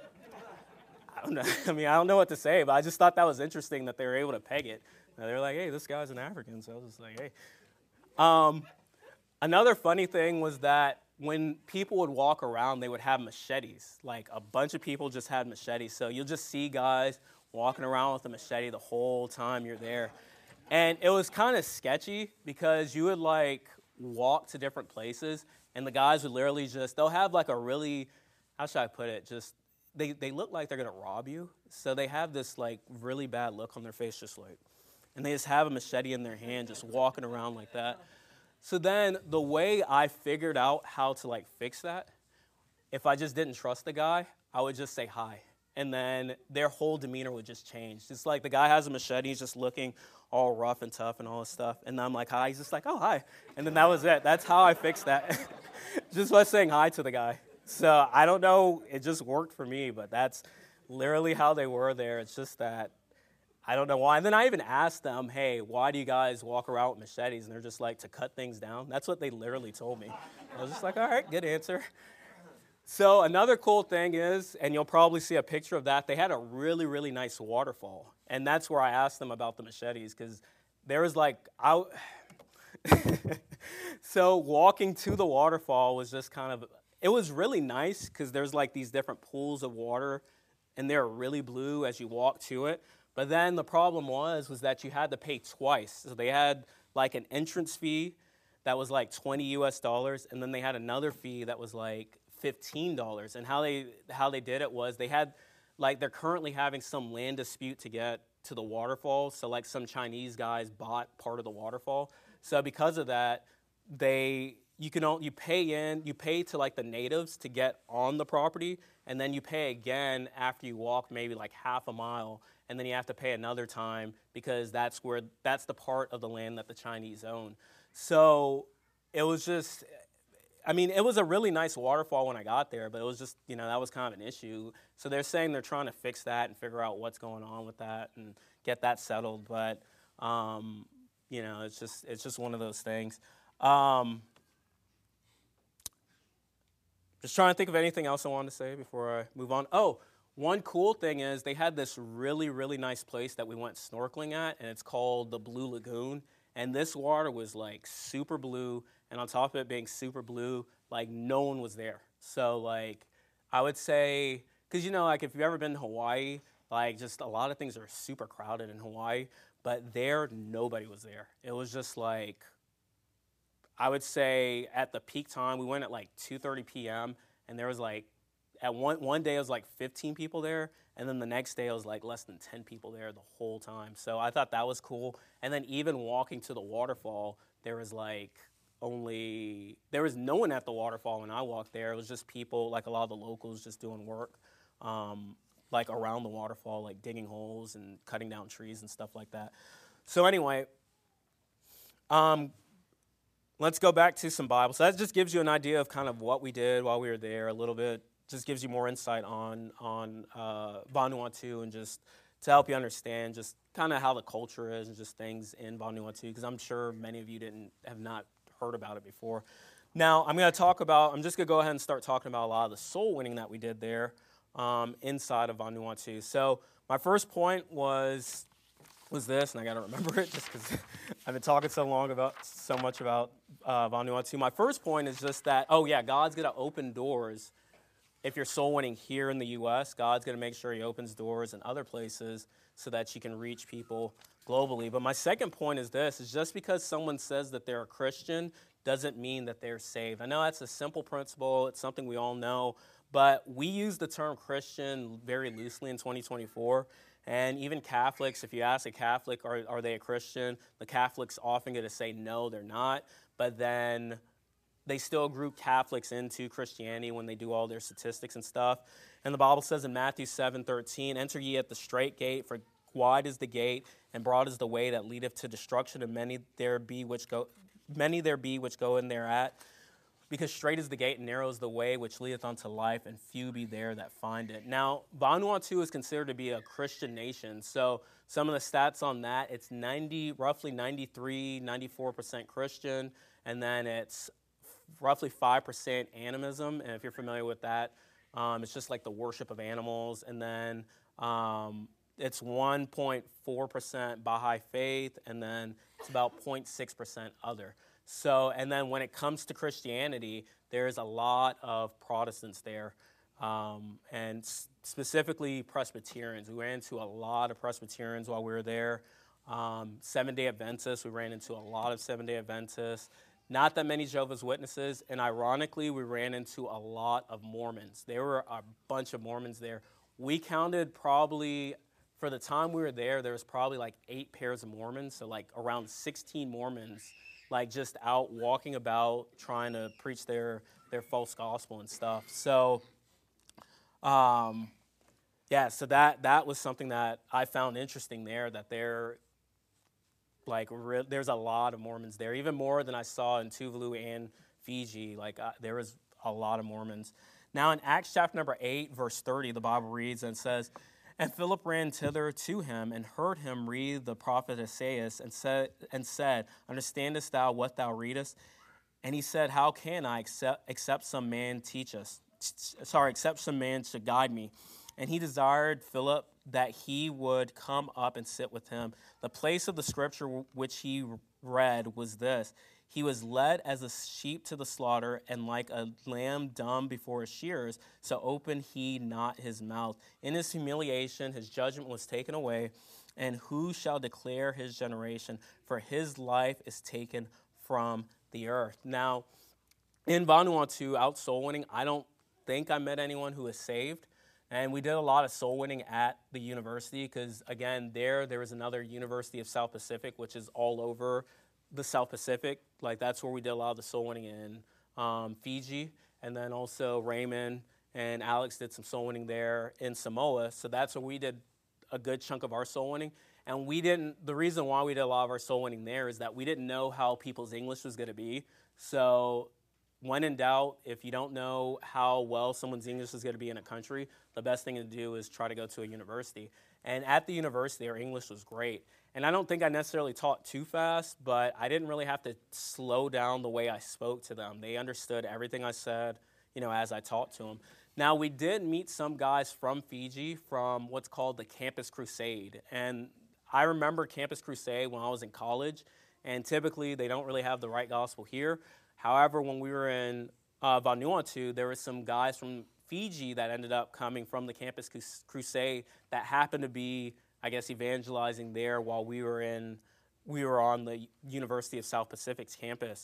I don't know. I mean, I don't know what to say, but I just thought that was interesting that they were able to peg it. They were like, hey, this guy's an African. So I was just like, hey. Um, another funny thing was that when people would walk around, they would have machetes. Like a bunch of people just had machetes. So you'll just see guys walking around with a machete the whole time you're there. And it was kind of sketchy because you would like walk to different places, and the guys would literally just, they'll have like a really, how should I put it, just, they, they look like they're going to rob you. So they have this like really bad look on their face, just like, and they just have a machete in their hand, just walking around like that. So then the way I figured out how to like fix that, if I just didn't trust the guy, I would just say hi. And then their whole demeanor would just change. It's like the guy has a machete, he's just looking all rough and tough and all this stuff. And then I'm like, hi. He's just like, oh, hi. And then that was it. That's how I fixed that. Just by saying hi to the guy. So I don't know. It just worked for me, but that's literally how they were there. It's just that I don't know why. And then I even asked them, hey, why do you guys walk around with machetes? And they're just like, to cut things down. That's what they literally told me. I was just like, all right, good answer. So another cool thing is, and you'll probably see a picture of that, they had a really, really nice waterfall. And that's where I asked them about the machetes, because there was like, I, so walking to the waterfall was just kind of, it was really nice because there's like these different pools of water, and they're really blue as you walk to it. But then the problem was, was that you had to pay twice. So they had like an entrance fee that was like twenty U S dollars, and then they had another fee that was like fifteen dollars. And how they how they did it was they had, like they're currently having some land dispute to get to the waterfall. So like some Chinese guys bought part of the waterfall. So because of that, they you can you pay in, you pay to like the natives to get on the property, and then you pay again after you walk maybe like half a mile, and then you have to pay another time because that's where that's the part of the land that the Chinese own. So it was just, I mean, it was a really nice waterfall when I got there, but it was just, you know, that was kind of an issue. So they're saying they're trying to fix that and figure out what's going on with that and get that settled. But, um, you know, it's just it's just one of those things. Um, just trying to think of anything else I wanted to say before I move on. Oh, one cool thing is they had this really, really nice place that we went snorkeling at, and it's called the Blue Lagoon. And this water was like super blue, and on top of it being super blue, like no one was there. So like I would say because, you know, like if you've ever been to Hawaii, like just a lot of things are super crowded in Hawaii, but there, nobody was there. It was just like, I would say at the peak time, we went at like two thirty p.m. and there was like, at one, one day it was like fifteen people there, and then the next day it was like less than ten people there the whole time. So I thought that was cool. And then even walking to the waterfall, there was like only, there was no one at the waterfall when I walked there. It was just people, like a lot of the locals just doing work, um, like around the waterfall, like digging holes and cutting down trees and stuff like that. So anyway, um, let's go back to some Bible. So that just gives you an idea of kind of what we did while we were there, a little bit, just gives you more insight on, on uh, Vanuatu, and just to help you understand just kind of how the culture is and just things in Vanuatu, because I'm sure many of you didn't have not heard about it before. Now, I'm going to talk about, I'm just going to go ahead and start talking about a lot of the soul winning that we did there um, inside of Vanuatu. So my first point was was this, and I got to remember it just because I've been talking so long about, so much about uh, Vanuatu. My first point is just that, oh yeah, God's going to open doors. If you're soul winning here in the U S, God's going to make sure he opens doors in other places so that you can reach people globally. But my second point is this, is just because someone says that they're a Christian doesn't mean that they're saved. I know that's a simple principle. It's something we all know. But we use the term Christian very loosely in twenty twenty-four. And even Catholics, if you ask a Catholic, are, are they a Christian? The Catholics often going to say, no, they're not. But then they still group Catholics into Christianity when they do all their statistics and stuff. And the Bible says in Matthew seven thirteen, enter ye at the strait gate, for wide is the gate, and broad is the way that leadeth to destruction, and many there be which go many there be which go in thereat. Because strait is the gate and narrow is the way which leadeth unto life, and few be there that find it. Now, Vanuatu is considered to be a Christian nation. So some of the stats on that, it's ninety, roughly ninety-three, ninety-four percent Christian, and then it's roughly five percent animism. And if you're familiar with that, um, it's just like the worship of animals. And then um, it's one point four percent Baha'i faith, and then it's about zero point six percent other. So, and then when it comes to Christianity, there's a lot of Protestants there, um, and s- specifically Presbyterians. We ran into a lot of Presbyterians while we were there. Um, Seven-day Adventists, we ran into a lot of Seven-day Adventists. Not that many Jehovah's Witnesses, and ironically, we ran into a lot of Mormons. There were a bunch of Mormons there. We counted probably, for the time we were there, there was probably like eight pairs of Mormons, so like around sixteen Mormons, like just out walking about trying to preach their, their false gospel and stuff. So, um, yeah, so that, that was something that I found interesting there, that there, like, re- there's a lot of Mormons there, even more than I saw in Tuvalu and Fiji. Like, uh, there was a lot of Mormons. Now, in Acts chapter number eight, verse thirty, the Bible reads and says, and Philip ran thither to him and heard him read the prophet Isaiah, and said, and said, understandest thou what thou readest? And he said, how can I, except, except some man teach us? Sorry, except some man should guide me. And he desired Philip that he would come up and sit with him. The place of the scripture which he read was this: he was led as a sheep to the slaughter, and like a lamb dumb before his shearers, so opened he not his mouth. In his humiliation, his judgment was taken away. And who shall declare his generation? For his life is taken from the earth. Now, in Vanuatu, out soul winning, I don't think I met anyone who is saved. And we did a lot of soul winning at the university because, again, there, there was another University of South Pacific, which is all over the South Pacific. Like, that's where we did a lot of the soul winning in um, Fiji. And then also Raymond and Alex did some soul winning there in Samoa. So that's where we did a good chunk of our soul winning. And we didn't, the reason why we did a lot of our soul winning there is that we didn't know how people's English was going to be. So when in doubt, if you don't know how well someone's English is going to be in a country, the best thing to do is try to go to a university. And at the university, our English was great. And I don't think I necessarily taught too fast, but I didn't really have to slow down the way I spoke to them. They understood everything I said, you know, as I taught to them. Now, we did meet some guys from Fiji from what's called the Campus Crusade. And I remember Campus Crusade when I was in college, and typically they don't really have the right gospel here. However, when we were in uh, Vanuatu, there were some guys from Fiji that ended up coming from the Campus Crus- Crusade that happened to be, I guess, evangelizing there while we were in, we were on the University of South Pacific's campus.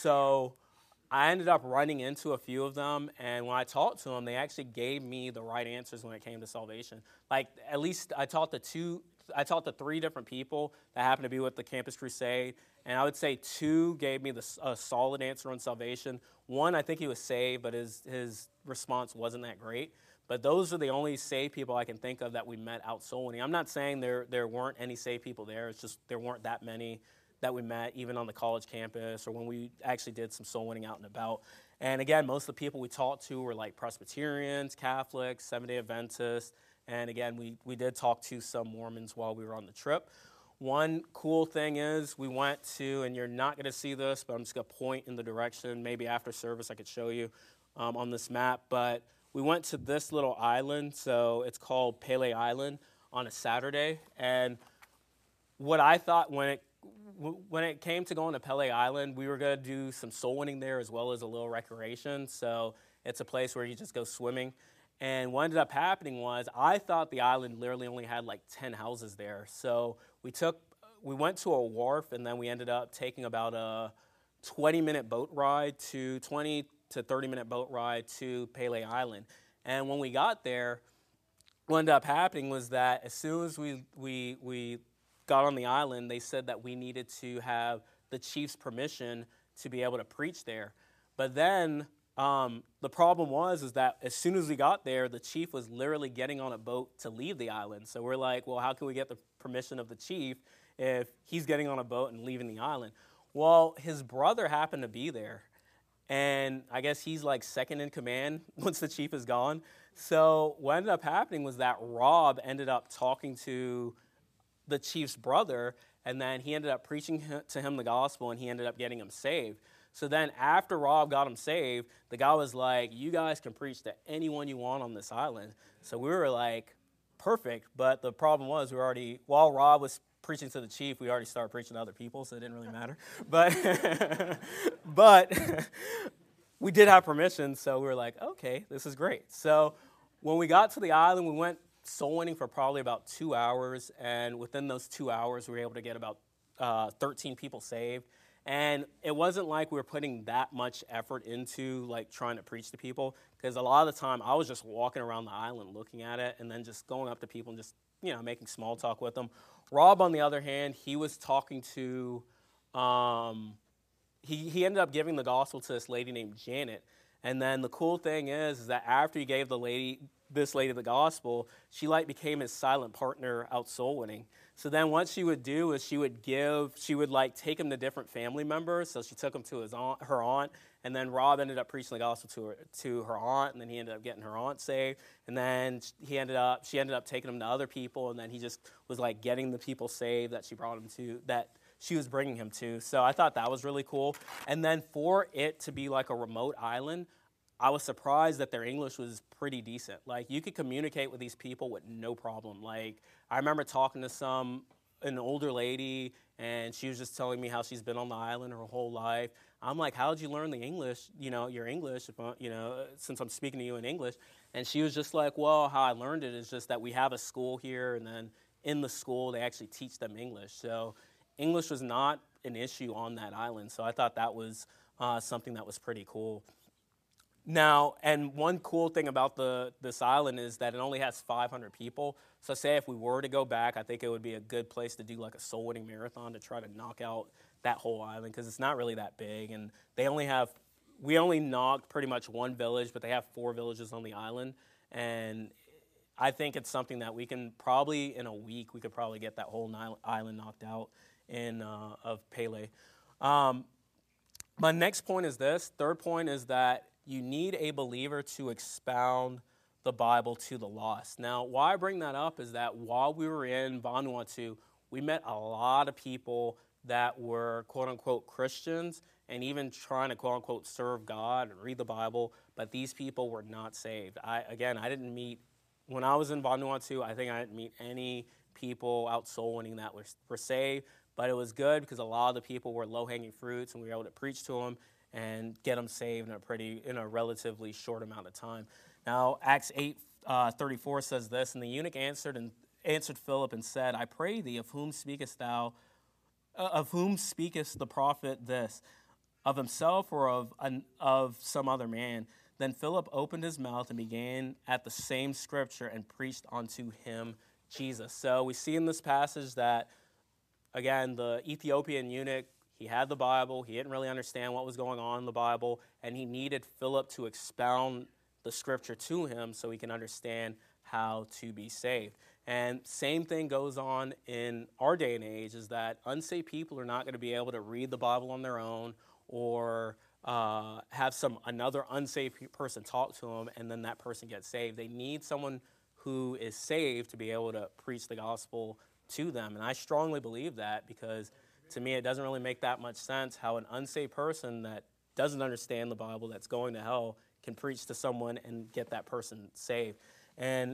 So I ended up running into a few of them, and when I talked to them, they actually gave me the right answers when it came to salvation. Like, at least I taught the two, I taught the three different people that happened to be with the Campus Crusade, and I would say two gave me the, a solid answer on salvation. One, I think he was saved, but his, his response wasn't that great. But those are the only saved people I can think of that we met out soul winning. I'm not saying there there weren't any saved people there. It's just there weren't that many that we met, even on the college campus or when we actually did some soul winning out and about. And again, most of the people we talked to were like Presbyterians, Catholics, Seventh-day Adventists. And again, we, we did talk to some Mormons while we were on the trip. One cool thing is we went to, and you're not going to see this, but I'm just going to point in the direction. Maybe after service I could show you um, on this map. But we went to this little island, so it's called Pele Island, on a Saturday. And what I thought when it when it came to going to Pele Island, we were going to do some soul winning there as well as a little recreation. So it's a place where you just go swimming. And what ended up happening was I thought the island literally only had like ten houses there. So we took, we went to a wharf, and then we ended up taking about a twenty minute boat ride to twenty to thirty minute boat ride to Pele Island. And when we got there, what ended up happening was that as soon as we we we got on the island, they said that we needed to have the chief's permission to be able to preach there. But then um, the problem was is that as soon as we got there, the chief was literally getting on a boat to leave the island. So we're like, well, how can we get the permission of the chief if he's getting on a boat and leaving the island? Well, his brother happened to be there, and I guess he's like second in command once the chief is gone. So what ended up happening was that Rob ended up talking to the chief's brother, and then he ended up preaching to him the gospel, and he ended up getting him saved. So then after Rob got him saved, the guy was like, you guys can preach to anyone you want on this island. So we were like, perfect. But the problem was we were already, while Rob was preaching to the chief, we already started preaching to other people, so it didn't really matter. But, but we did have permission, so we were like, okay, this is great. So when we got to the island, we went soul winning for probably about two hours, and within those two hours, we were able to get about uh, thirteen people saved. And it wasn't like we were putting that much effort into like trying to preach to people, because a lot of the time I was just walking around the island looking at it and then just going up to people and just, you know, making small talk with them. Rob, on the other hand, he was talking to, um, he, he ended up giving the gospel to this lady named Janet. And then the cool thing is, is that after he gave the lady, this lady the gospel, she like became his silent partner out soul winning. So then what she would do is she would give, she would like take him to different family members. So she took him to his aunt, her aunt, and then Rob ended up preaching the gospel to her, to her aunt, and then he ended up getting her aunt saved. And then he ended up, she ended up taking him to other people, and then he just was like getting the people saved that she brought him to, that she was bringing him to. So I thought that was really cool. And then for it to be like a remote island, I was surprised that their English was pretty decent. Like, you could communicate with these people with no problem. Like, I remember talking to some, an older lady, and she was just telling me how she's been on the island her whole life. I'm like, how did you learn the English, you know, your English, if I, you know, since I'm speaking to you in English? And she was just like, well, how I learned it is just that we have a school here, and then in the school they actually teach them English. So English was not an issue on that island. So I thought that was uh, something that was pretty cool. Now, and one cool thing about the this island is that it only has five hundred people. So say if we were to go back, I think it would be a good place to do like a soul winning marathon to try to knock out that whole island, because it's not really that big. And they only have, we only knocked pretty much one village, but they have four villages on the island. And I think it's something that we can probably, in a week, we could probably get that whole island knocked out in uh, of Pele. Um, my next point is this. Third point is that you need a believer to expound the Bible to the lost. Now, why I bring that up is that while we were in Vanuatu, we met a lot of people that were quote-unquote Christians and even trying to quote-unquote serve God and read the Bible, but these people were not saved. I, again, I didn't meet, when I was in Vanuatu, I think I didn't meet any people out soul winning that were, were saved, but it was good because a lot of the people were low-hanging fruits, and we were able to preach to them and get them saved in a pretty, in a relatively short amount of time. Now, Acts eight uh, thirty-four says this, and the eunuch answered and answered Philip and said, I pray thee, of whom speakest thou, uh, of whom speakest the prophet this, of himself or of an, of some other man? Then Philip opened his mouth and began at the same scripture and preached unto him Jesus. So we see in this passage that, again, the Ethiopian eunuch, he had the Bible, he didn't really understand what was going on in the Bible, and he needed Philip to expound the scripture to him so he can understand how to be saved. And same thing goes on in our day and age, is that unsaved people are not going to be able to read the Bible on their own or uh, have some another unsaved person talk to them and then that person gets saved. They need someone who is saved to be able to preach the gospel to them. And I strongly believe that, because to me it doesn't really make that much sense how an unsaved person that doesn't understand the Bible, that's going to hell, can preach to someone and get that person saved. And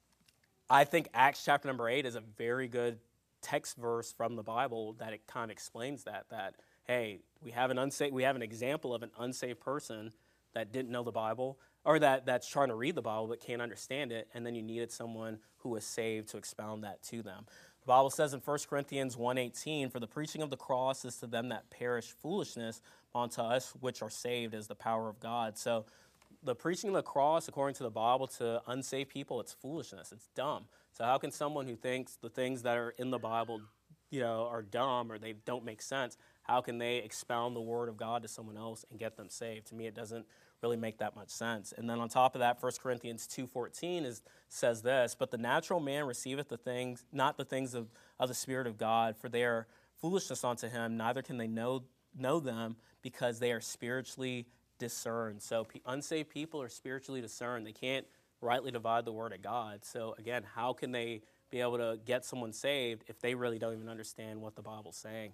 I think Acts chapter number eight is a very good text verse from the Bible that it kind of explains that, that, hey, we have an unsaved, we have an example of an unsaved person that didn't know the Bible, or that, that's trying to read the Bible but can't understand it, and then you needed someone who was saved to expound that to them. The Bible says in First Corinthians one eighteen, for the preaching of the cross is to them that perish foolishness, unto us which are saved is the power of God. So the preaching of the cross, according to the Bible, to unsaved people, it's foolishness. It's dumb. So how can someone who thinks the things that are in the Bible, you know, are dumb or they don't make sense, how can they expound the word of God to someone else and get them saved? To me, it doesn't really make that much sense. And then on top of that, First Corinthians two fourteen is, says this, but the natural man receiveth the things, not the things of, of the Spirit of God, for they are foolishness unto him, neither can they know know them, because they are spiritually discerned. So p- unsaved people are spiritually discerned. They can't rightly divide the word of God. So again, how can they be able to get someone saved if they really don't even understand what the Bible's saying?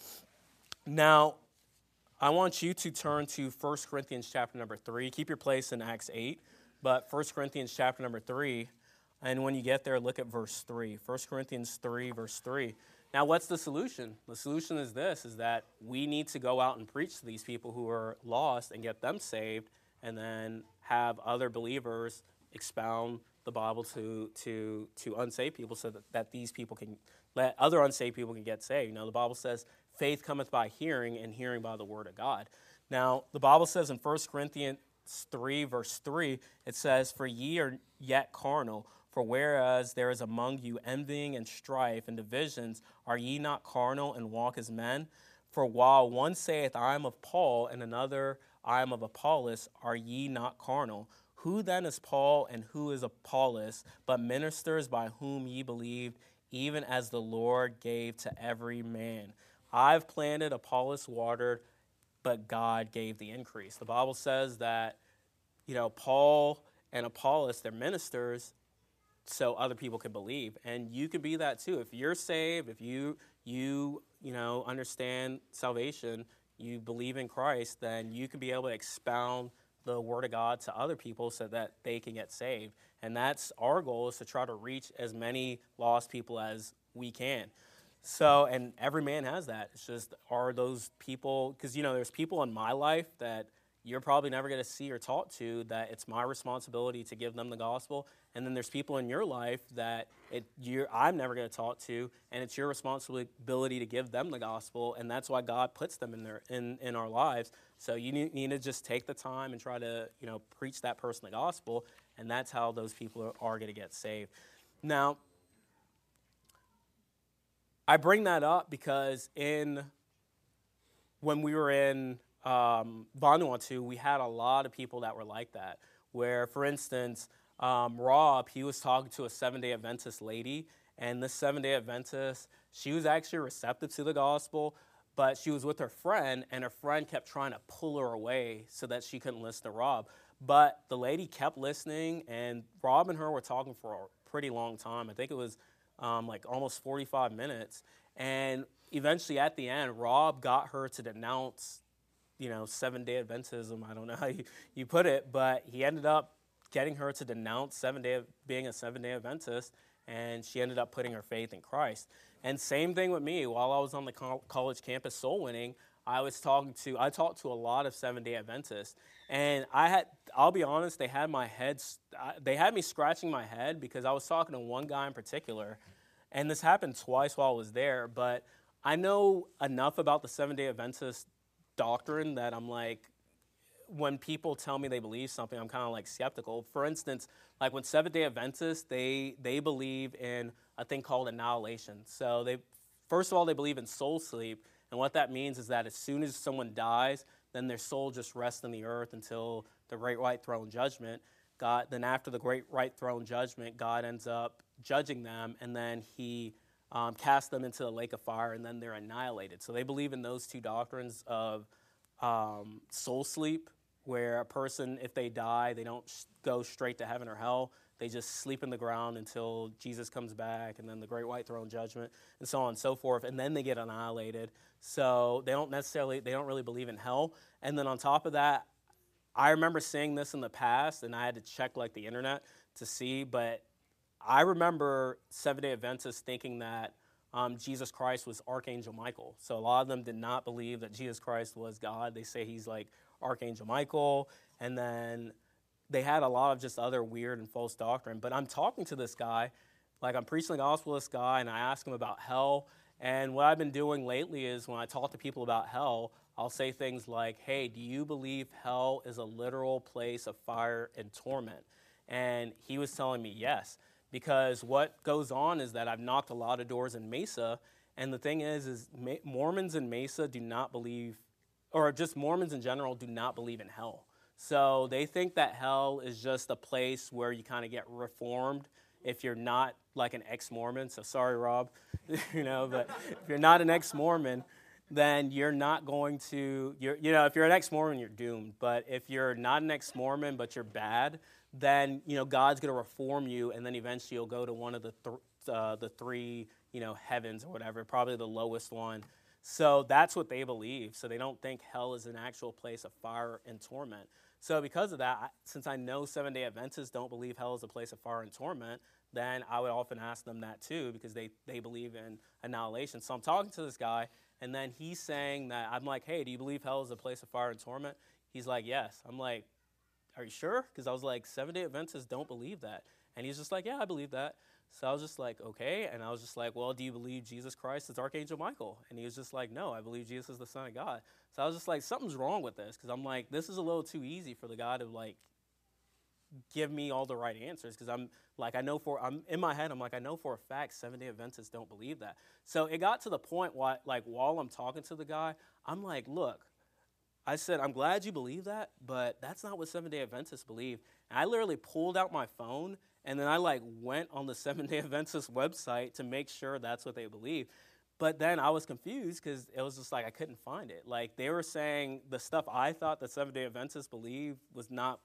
Now, I want you to turn to First Corinthians chapter number three. Keep your place in Acts eight, but First Corinthians chapter number three, and when you get there, look at verse three. First Corinthians three, verse three. Now, what's the solution? The solution is this, is that we need to go out and preach to these people who are lost and get them saved, and then have other believers expound the Bible to to to unsaved people, so that, that these people can, let other unsaved people can get saved. You know, the Bible says, faith cometh by hearing, and hearing by the word of God. Now, the Bible says in First Corinthians three, verse three, it says, for ye are yet carnal, for whereas there is among you envying and strife and divisions, are ye not carnal and walk as men? For while one saith, I am of Paul, and another, I am of Apollos, are ye not carnal? Who then is Paul and who is Apollos, but ministers by whom ye believed, even as the Lord gave to every man? I've planted, Apollos watered, but God gave the increase. The Bible says that, you know, Paul and Apollos, they're ministers, so other people can believe. And you can be that too. If you're saved, if you, you, you know, understand salvation, you believe in Christ, then you can be able to expound the word of God to other people so that they can get saved. And that's our goal, is to try to reach as many lost people as we can. So, and every man has that. It's just, are those people, because, you know, there's people in my life that you're probably never going to see or talk to, that it's my responsibility to give them the gospel. And then there's people in your life that it, you're, I'm never going to talk to, and it's your responsibility to give them the gospel. And that's why God puts them in their in, in our lives. So you need, need to just take the time and try to, you know, preach that person the gospel, and that's how those people are, are going to get saved. Now, I bring that up because in when we were in um, Vanuatu, we had a lot of people that were like that, where, for instance, um, Rob, he was talking to a Seventh-day Adventist lady, and this Seventh-day Adventist, she was actually receptive to the gospel, but she was with her friend, and her friend kept trying to pull her away so that she couldn't listen to Rob. But the lady kept listening, and Rob and her were talking for a pretty long time. I think it was um, like almost forty-five minutes. And eventually at the end, Rob got her to denounce, you know, Seventh-day Adventism. I don't know how you, you put it, but he ended up getting her to denounce seven-day being a Seventh-day Adventist, and she ended up putting her faith in Christ. And same thing with me. While I was on the co- college campus soul winning, I was talking to, I talked to a lot of Seventh-day Adventists, and I had, I'll be honest, they had my head, they had me scratching my head because I was talking to one guy in particular, and this happened twice while I was there, but I know enough about the Seventh-day Adventist doctrine that I'm like, when people tell me they believe something, I'm kind of like skeptical. For instance, like when Seventh-day Adventists, they they believe in a thing called annihilation. So they, first of all, they believe in soul sleep, and what that means is that as soon as someone dies, then their soul just rests on the earth until the Great White Throne Judgment. God, then after the Great White Throne Judgment, God ends up judging them, and then He um, casts them into the lake of fire, and then they're annihilated. So they believe in those two doctrines of um, soul sleep, where a person, if they die, they don't sh- go straight to heaven or hell. They just sleep in the ground until Jesus comes back, and then the Great White Throne Judgment, and so on and so forth, and then they get annihilated. So they don't necessarily, they don't really believe in hell. And then on top of that, I remember seeing this in the past, and I had to check like the internet to see, but I remember Seventh-day Adventists thinking that um, Jesus Christ was Archangel Michael. So a lot of them did not believe that Jesus Christ was God. They say he's like Archangel Michael, and then they had a lot of just other weird and false doctrine. But I'm talking to this guy, like I'm preaching the gospel to this guy, and I ask him about hell. And what I've been doing lately is when I talk to people about hell, I'll say things like, hey, do you believe hell is a literal place of fire and torment? And he was telling me yes, because what goes on is that I've knocked a lot of doors in Mesa, and the thing is, is Mormons in Mesa do not believe, or just Mormons in general do not believe in hell. So they think that hell is just a place where you kind of get reformed if you're not like an ex-Mormon. So sorry, Rob, you know, but if you're not an ex-Mormon, then you're not going to, you're, you know, if you're an ex-Mormon, you're doomed. But if you're not an ex-Mormon, but you're bad, then, you know, God's going to reform you, and then eventually you'll go to one of the th- uh, the three, you know, heavens or whatever, probably the lowest one. So that's what they believe. So they don't think hell is an actual place of fire and torment. So because of that, since I know Seventh-day Adventists don't believe hell is a place of fire and torment, then I would often ask them that too, because they, they believe in annihilation. So I'm talking to this guy, and then he's saying that, I'm like, hey, do you believe hell is a place of fire and torment? He's like, yes. I'm like, are you sure? Because I was like, Seventh-day Adventists don't believe that. And he's just like, yeah, I believe that. So I was just like, okay. And I was just like, well, do you believe Jesus Christ is Archangel Michael? And he was just like, no, I believe Jesus is the Son of God. So I was just like, something's wrong with this, because I'm like, this is a little too easy for the guy to like give me all the right answers, because I'm like, I know for, I'm in my head, I'm like, I know for a fact Seventh-day Adventists don't believe that. So it got to the point why, like, while I'm talking to the guy, I'm like, look, I said, I'm glad you believe that, but that's not what Seventh-day Adventists believe. And I literally pulled out my phone, and then I like went on the Seventh-day Adventist website to make sure that's what they believe. But then I was confused because it was just like I couldn't find it. Like they were saying the stuff I thought the Seventh-day Adventists believed was not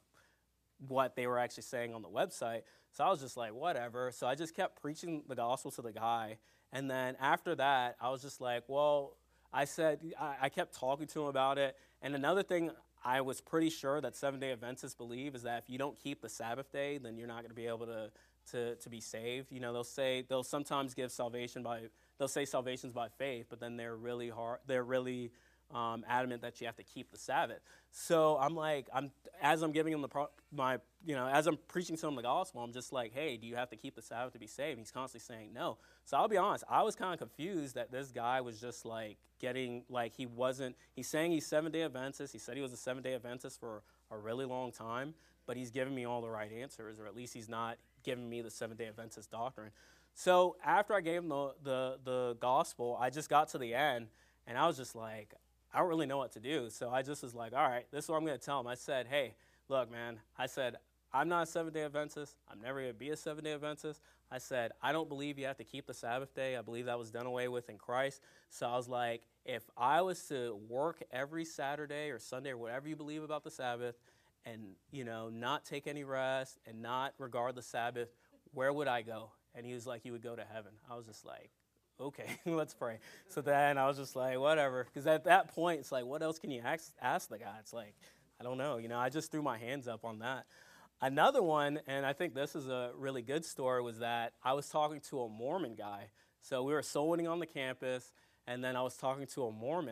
what they were actually saying on the website. So I was just like, whatever. So I just kept preaching the gospel to the guy. And then after that, I was just like, well, I said, I, I kept talking to him about it. And another thing I was pretty sure that Seventh-day Adventists believe is that if you don't keep the Sabbath day, then you're not going to be able to, to, to be saved. You know, they'll say, they'll sometimes give salvation by, they'll say salvation's by faith, but then they're really hard, they're really um, adamant that you have to keep the Sabbath. So I'm like, I'm as I'm giving him the pro, my, you know, as I'm preaching to him the gospel, I'm just like, hey, do you have to keep the Sabbath to be saved? And he's constantly saying no. So I'll be honest, I was kind of confused that this guy was just like getting, like he wasn't, he's saying he's Seventh-day Adventist. He said he was a Seventh-day Adventist for a really long time, but he's giving me all the right answers, or at least he's not giving me the Seventh-day Adventist doctrine. So after I gave him the, the, the gospel, I just got to the end, and I was just like, I don't really know what to do. So I just was like, all right, this is what I'm going to tell him. I said, hey, look, man, I said, I'm not a Seventh-day Adventist. I'm never going to be a Seventh-day Adventist. I said, I don't believe you have to keep the Sabbath day. I believe that was done away with in Christ. So I was like, if I was to work every Saturday or Sunday or whatever you believe about the Sabbath and, you know, not take any rest and not regard the Sabbath, where would I go? And he was like, you would go to heaven. I was just like, okay, let's pray. So then I was just like, whatever. Because at that point, it's like, what else can you ask, ask the guy? It's like, I don't know. You know, I just threw my hands up on that. Another one, and I think this is a really good story, was that I was talking to a Mormon guy. So we were soul winning on the campus, and then I was talking to a Mormon.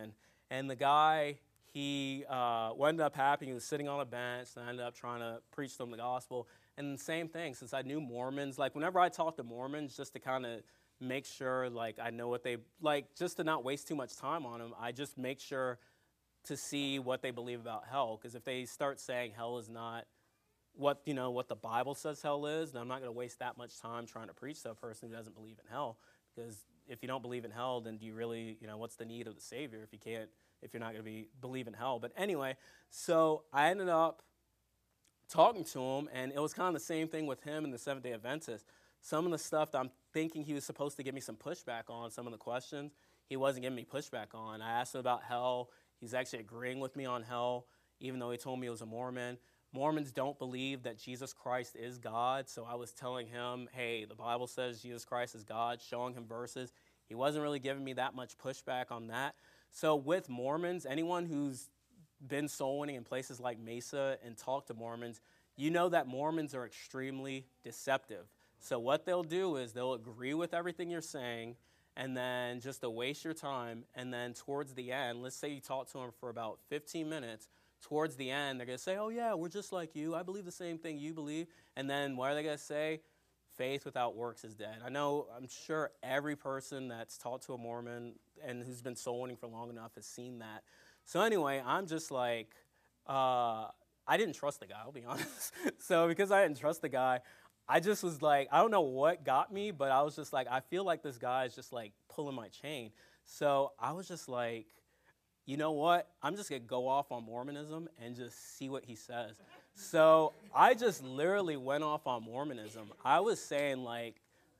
And the guy, he uh, what ended up happening, he was sitting on a bench, and I ended up trying to preach to him the gospel. And the same thing, since I knew Mormons, like whenever I talk to Mormons, just to kind of make sure, like, I know what they, like, just to not waste too much time on them, I just make sure to see what they believe about hell. Because if they start saying hell is not what, you know, what the Bible says hell is, then I'm not going to waste that much time trying to preach to a person who doesn't believe in hell. Because if you don't believe in hell, then do you really, you know, what's the need of the Savior if you can't, if you're not going to be believe in hell? But anyway, so I ended up talking to him, and it was kind of the same thing with him and the Seventh-day Adventists. Some of the stuff that I'm thinking he was supposed to give me some pushback on, some of the questions, he wasn't giving me pushback on. I asked him about hell. He's actually agreeing with me on hell, even though he told me he was a Mormon. Mormons don't believe that Jesus Christ is God, so I was telling him, hey, the Bible says Jesus Christ is God, showing him verses. He wasn't really giving me that much pushback on that. So with Mormons, anyone who's been soul winning in places like Mesa and talked to Mormons, you know that Mormons are extremely deceptive. So what they'll do is they'll agree with everything you're saying, and then just to waste your time, and then towards the end, let's say you talk to them for about fifteen minutes, towards the end, they're going to say, oh, yeah, we're just like you. I believe the same thing you believe. And then what are they going to say? Faith without works is dead. I know, I'm sure every person that's talked to a Mormon and who's been soul winning for long enough has seen that. So anyway, I'm just like, uh, I didn't trust the guy, I'll be honest. So because I didn't trust the guy, I just was like, I don't know what got me, but I was just like, I feel like this guy is just like pulling my chain. So I was just like, you know what? I'm just going to go off on Mormonism and just see what he says. So I just literally went off on Mormonism. I was saying like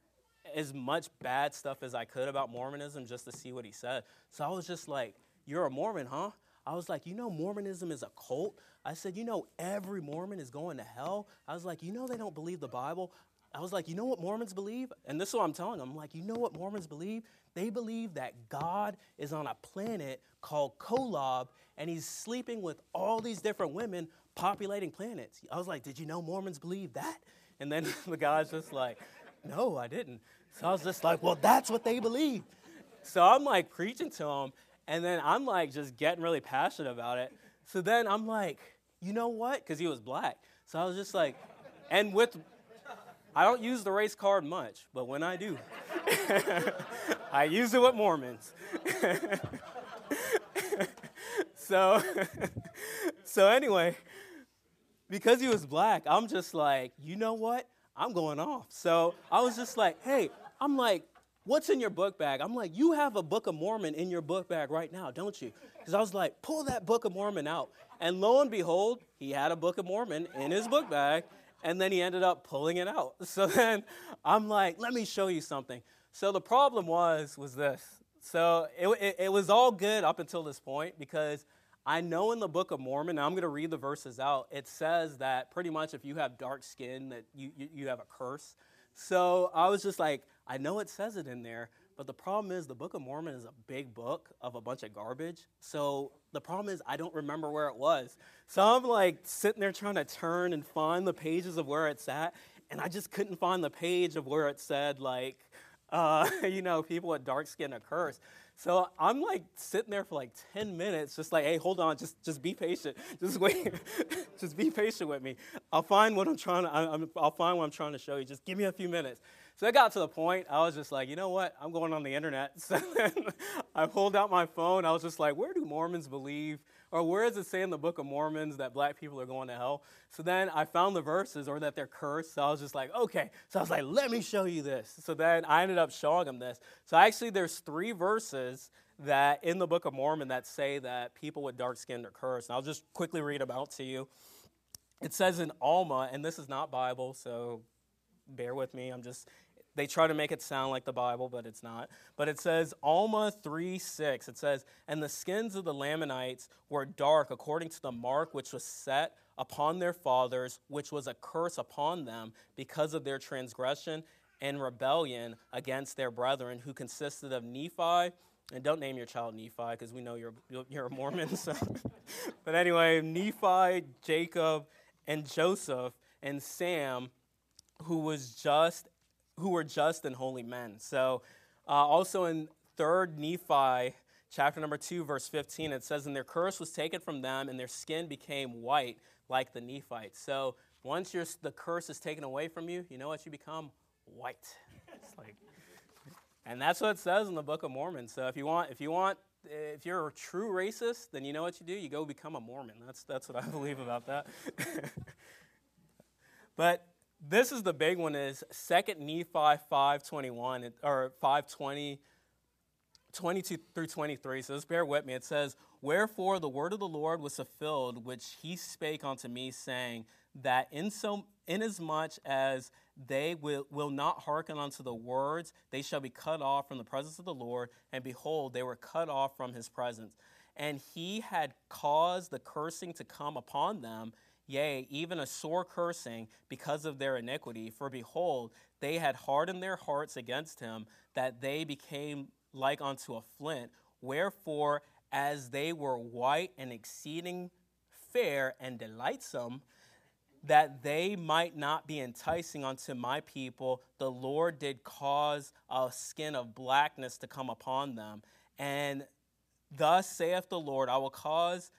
as much bad stuff as I could about Mormonism just to see what he said. So I was just like, you're a Mormon, huh? I was like, you know Mormonism is a cult? I said, you know every Mormon is going to hell? I was like, you know they don't believe the Bible? I was like, you know what Mormons believe? And this is what I'm telling them. I'm like, you know what Mormons believe? They believe that God is on a planet called Kolob, and he's sleeping with all these different women populating planets. I was like, did you know Mormons believe that? And then the guy's just like, no, I didn't. So I was just like, well, that's what they believe. So I'm like preaching to him, and then I'm like just getting really passionate about it. So then I'm like, you know what? Because he was black. So I was just like, and with... I don't use the race card much, but when I do, I use it with Mormons. so, so anyway, because he was black, I'm just like, you know what? I'm going off. So I was just like, hey, I'm like, what's in your book bag? I'm like, you have a Book of Mormon in your book bag right now, don't you? Because I was like, pull that Book of Mormon out. And lo and behold, he had a Book of Mormon in his book bag. And then he ended up pulling it out. So then I'm like, let me show you something. So the problem was, was this. So it, it, it was all good up until this point because I know in the Book of Mormon, and I'm going to read the verses out, it says that pretty much if you have dark skin, that you, you, you have a curse. So I was just like, I know it says it in there, but the problem is the Book of Mormon is a big book of a bunch of garbage. So the problem is I don't remember where it was. So I'm like sitting there trying to turn and find the pages of where it's at, and I just couldn't find the page of where it said like, uh, you know, people with dark skin are cursed. So I'm like sitting there for like ten minutes, just like, hey, hold on, just just be patient, just wait, just be patient with me. I'll find what I'm trying to. I, I'm, I'll find what I'm trying to show you. Just give me a few minutes. So it got to the point, I was just like, you know what? I'm going on the internet. So then I pulled out my phone. I was just like, where do Mormons believe? Or where does it say in the Book of Mormons that black people are going to hell? So then I found the verses, or that they're cursed. So I was just like, okay. So I was like, let me show you this. So then I ended up showing them this. So actually there's three verses that in the Book of Mormon that say that people with dark skin are cursed. And I'll just quickly read them out to you. It says in Alma, and this is not Bible, so bear with me. I'm just... They try to make it sound like the Bible, but it's not. But it says, Alma three six, it says, and the skins of the Lamanites were dark according to the mark which was set upon their fathers, which was a curse upon them because of their transgression and rebellion against their brethren, who consisted of Nephi, and don't name your child Nephi because we know you're, you're a Mormon. So. But anyway, Nephi, Jacob, and Joseph, and Sam, who was just who were just and holy men. So uh, also in third Nephi chapter number two, verse fifteen, it says, and their curse was taken from them, and their skin became white like the Nephites. So once your, the curse is taken away from you, you know what? You become white. It's like, and that's what it says in the Book of Mormon. So if you want, if you want, if you're a true racist, then you know what you do. You go become a Mormon. That's that's what I believe about that. But this is the big one: is Second Nephi five twenty-one or five twenty, twenty-two through twenty-three. So just bear with me. It says, "Wherefore the word of the Lord was fulfilled, which he spake unto me, saying, that in so inasmuch as they will, will not hearken unto the words, they shall be cut off from the presence of the Lord. And behold, they were cut off from his presence. And he had caused the cursing to come upon them, yea, even a sore cursing, because of their iniquity. For behold, they had hardened their hearts against him, that they became like unto a flint. Wherefore, as they were white and exceeding fair and delightsome, that they might not be enticing unto my people, the Lord did cause a skin of blackness to come upon them. And thus saith the Lord, I will cause,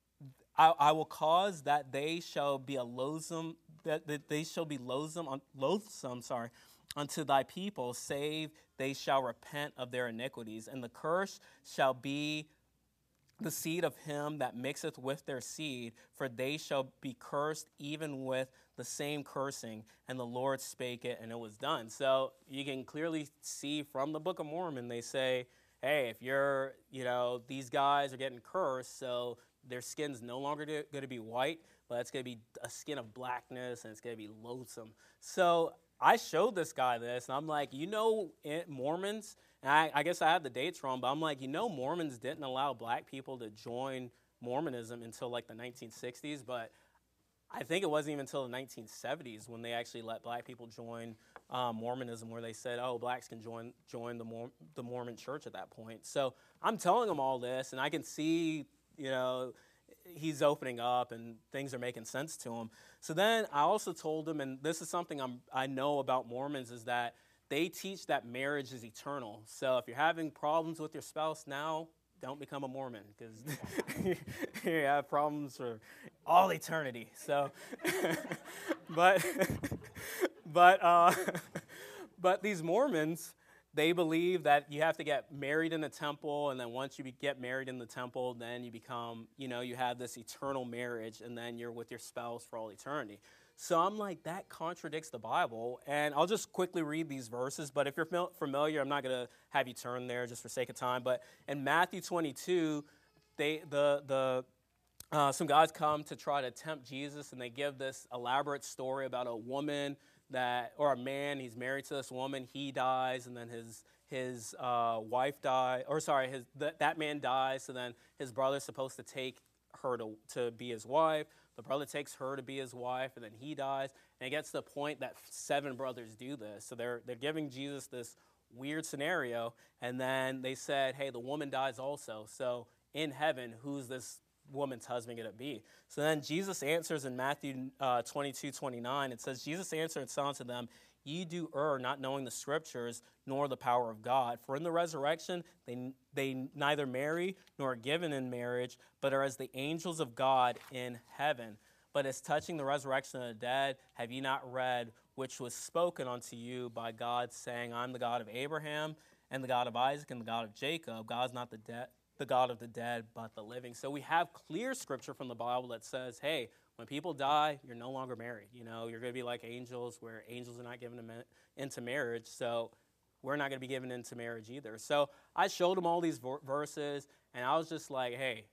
I, I will cause that they shall be a loathsome, that, that they shall be loathsome, loathsome, sorry, unto thy people, save they shall repent of their iniquities. And the curse shall be the seed of him that mixeth with their seed, for they shall be cursed even with the same cursing. And the Lord spake it, and it was done." So you can clearly see from the Book of Mormon, they say, hey, if you're, you know, these guys are getting cursed, so their skin's no longer going to be white, but it's going to be a skin of blackness, and it's going to be loathsome. So I showed this guy this, and I'm like, you know, Mormons, and I, I guess I have the dates wrong, but I'm like, you know, Mormons didn't allow black people to join Mormonism until like the nineteen sixties, but I think it wasn't even until the nineteen seventies when they actually let black people join um, Mormonism, where they said, oh, blacks can join join the, Mor- the Mormon church at that point. So I'm telling them all this, and I can see, you know, he's opening up and things are making sense to him. So then I also told him, and this is something I'm, I know about Mormons, is that they teach that marriage is eternal. So if you're having problems with your spouse now, don't become a Mormon, because you have problems for all eternity. So, but, but, uh, but these Mormons, they believe that you have to get married in the temple, and then once you be, get married in the temple, then you become, you know, you have this eternal marriage, and then you're with your spouse for all eternity. So I'm like, that contradicts the Bible, and I'll just quickly read these verses, but if you're familiar, I'm not going to have you turn there just for sake of time, but in Matthew twenty-two, they the the uh, some guys come to try to tempt Jesus, and they give this elaborate story about a woman that, or a man, he's married to this woman, he dies, and then his his uh, wife dies, or sorry, his th- that man dies, so then his brother's supposed to take her to, to be his wife. The brother takes her to be his wife, and then he dies, and it gets to the point that seven brothers do this. So they're they're giving Jesus this weird scenario, and then they said, hey, the woman dies also, so in heaven, who's this woman's husband going to be? So then Jesus answers in Matthew uh, twenty-two twenty-nine. It says, Jesus answered and said unto them, ye do err, not knowing the scriptures, nor the power of God. For in the resurrection they they neither marry nor are given in marriage, but are as the angels of God in heaven. But as touching the resurrection of the dead, have ye not read, which was spoken unto you by God, saying, I am the God of Abraham, and the God of Isaac, and the God of Jacob. God is not the dead, the God of the dead, but the living. So we have clear scripture from the Bible that says, hey, when people die, you're no longer married. You know, you're going to be like angels, where angels are not given into marriage. So we're not going to be given into marriage either. So I showed him all these verses, and I was just like, hey,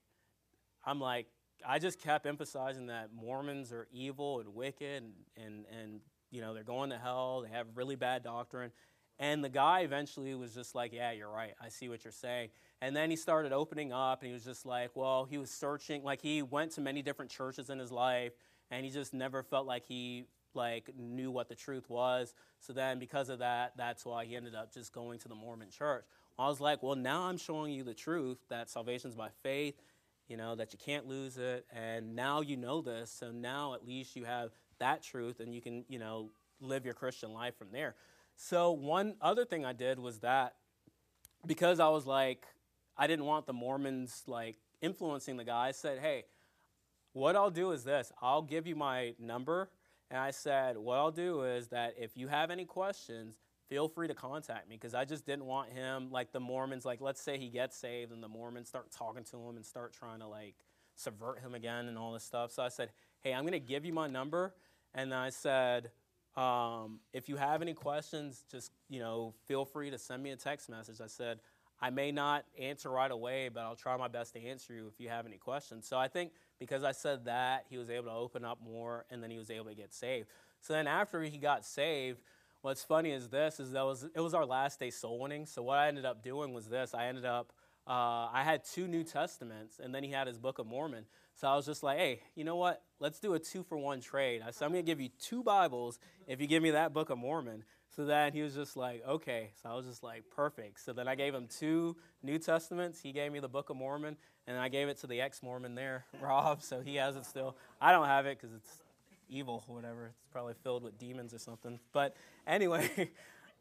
I'm like, I just kept emphasizing that Mormons are evil and wicked, and, and, and you know, they're going to hell. They have really bad doctrine. And the guy eventually was just like, yeah, you're right. I see what you're saying. And then he started opening up, and he was just like, well, he was searching. Like, he went to many different churches in his life, and he just never felt like he, like, knew what the truth was. So then because of that, that's why he ended up just going to the Mormon church. I was like, well, now I'm showing you the truth, that salvation's by faith, you know, that you can't lose it. And now you know this, so now at least you have that truth, and you can, you know, live your Christian life from there. So one other thing I did was that because I was like, I didn't want the Mormons like influencing the guy. I said, hey, what I'll do is this. I'll give you my number. And I said, what I'll do is that if you have any questions, feel free to contact me, because I just didn't want him, like the Mormons, like let's say he gets saved and the Mormons start talking to him and start trying to like subvert him again and all this stuff. So I said, hey, I'm going to give you my number. And I said, um, if you have any questions, just, you know, feel free to send me a text message. I said, I may not answer right away, but I'll try my best to answer you if you have any questions. So I think because I said that, he was able to open up more, and then he was able to get saved. So then after he got saved, what's funny is this, is that was it was our last day soul winning. So what I ended up doing was this. I ended up, uh, I had two New Testaments, and then he had his Book of Mormon. So I was just like, hey, you know what? Let's do a two-for-one trade. I said, I'm going to give you two Bibles if you give me that Book of Mormon. So then he was just like, okay. So I was just like, perfect. So then I gave him two New Testaments. He gave me the Book of Mormon, and I gave it to the ex-Mormon there, Rob. So he has it still. I don't have it because it's evil or whatever. It's probably filled with demons or something. But anyway,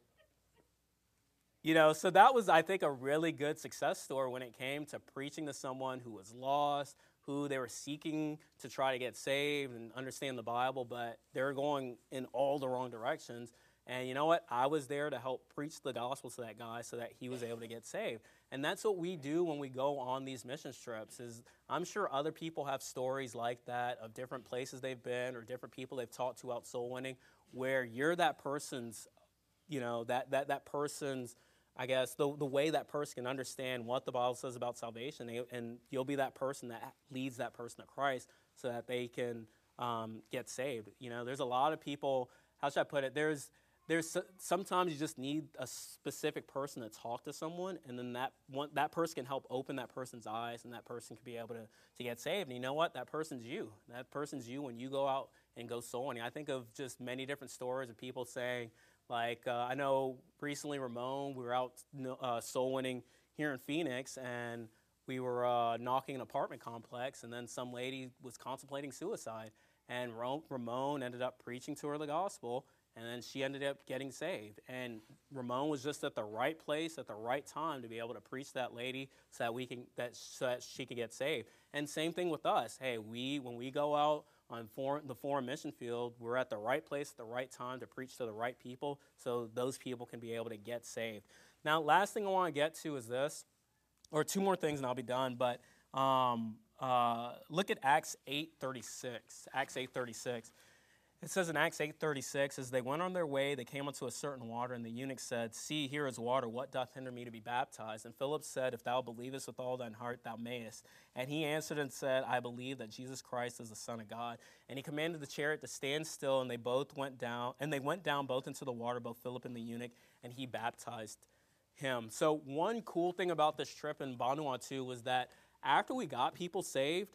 you know, so that was, I think, a really good success story when it came to preaching to someone who was lost, who they were seeking to try to get saved and understand the Bible, but they were going in all the wrong directions. And you know what? I was there to help preach the gospel to that guy so that he was able to get saved. And that's what we do when we go on these mission trips. Is I'm sure other people have stories like that of different places they've been or different people they've talked to out soul winning, where you're that person's, you know, that that that person's, I guess, the the way that person can understand what the Bible says about salvation, they, and you'll be that person that leads that person to Christ so that they can um, get saved. You know, there's a lot of people. How should I put it? There's There's sometimes you just need a specific person to talk to someone, and then that one, that person can help open that person's eyes, and that person can be able to, to get saved. And you know what? That person's you. That person's you when you go out and go soul winning. I think of just many different stories of people saying, like, uh, I know recently Ramon, we were out uh, soul winning here in Phoenix, and we were uh, knocking an apartment complex, and then some lady was contemplating suicide. And Ramon ended up preaching to her the gospel, and then she ended up getting saved. And Ramon was just at the right place at the right time to be able to preach to that lady so that we can that, so that she could get saved. And same thing with us. Hey, we when we go out on foreign, the foreign mission field, we're at the right place at the right time to preach to the right people so those people can be able to get saved. Now, last thing I want to get to is this, or two more things and I'll be done. But um, uh, look at Acts eight thirty-six. Acts eight thirty-six. It says in Acts eight thirty-six, as they went on their way, they came unto a certain water, and the eunuch said, See, here is water. What doth hinder me to be baptized? And Philip said, If thou believest with all thine heart, thou mayest. And he answered and said, I believe that Jesus Christ is the Son of God. And he commanded the chariot to stand still, and they both went down, and they went down both into the water, both Philip and the eunuch, and he baptized him. So one cool thing about this trip in Vanuatu was that after we got people saved,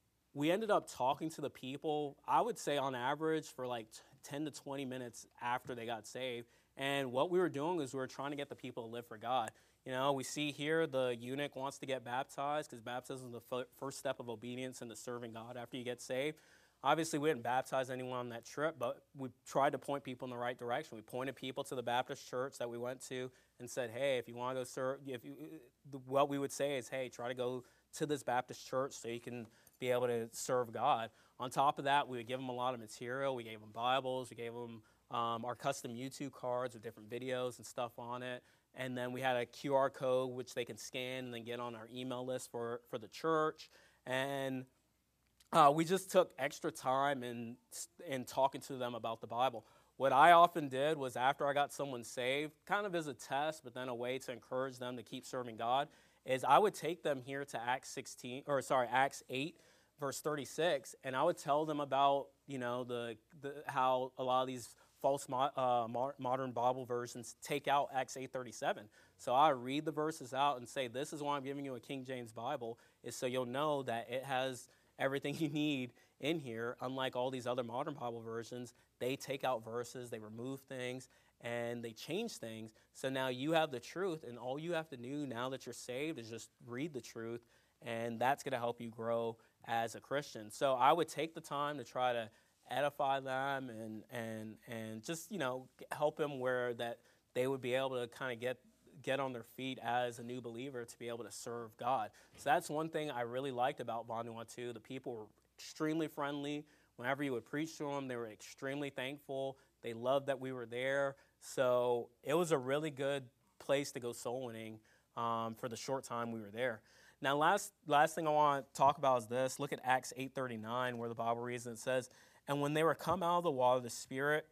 we ended up talking to the people, I would say on average, for like ten to twenty minutes after they got saved. And what we were doing is we were trying to get the people to live for God. You know, we see here the eunuch wants to get baptized because baptism is the f- first step of obedience into serving God after you get saved. Obviously, we didn't baptize anyone on that trip, but we tried to point people in the right direction. We pointed people to the Baptist church that we went to and said, hey, if you want to go serve, if you, what we would say is, hey, try to go to this Baptist church so you can be able to serve God. On top of that, we would give them a lot of material. We gave them Bibles. We gave them um, our custom YouTube cards with different videos and stuff on it. And then we had a Q R code which they can scan and then get on our email list for, for the church. And uh, we just took extra time in, in talking to them about the Bible. What I often did was after I got someone saved, kind of as a test, but then a way to encourage them to keep serving God, is I would take them here to Acts sixteen, or sorry, Acts eight, verse thirty-six, and I would tell them about, you know, the, the how a lot of these false mo- uh, mo- modern Bible versions take out Acts eight thirty-seven. So I read the verses out and say, this is why I'm giving you a King James Bible, is so you'll know that it has everything you need in here. Unlike all these other modern Bible versions, they take out verses, they remove things, and they change things. So now you have the truth, and all you have to do now that you're saved is just read the truth, and that's going to help you grow as a Christian. So I would take the time to try to edify them and and and just, you know, help them where that they would be able to kind of get get on their feet as a new believer to be able to serve God. So that's one thing I really liked about Vanuatu. The people were extremely friendly. Whenever you would preach to them, they were extremely thankful. They loved that we were there. So it was a really good place to go soul winning um, for the short time we were there. Now, last last thing I want to talk about is this. Look at Acts eight thirty-nine, where the Bible reads, and it says, "And when they were come out of the water, the Spirit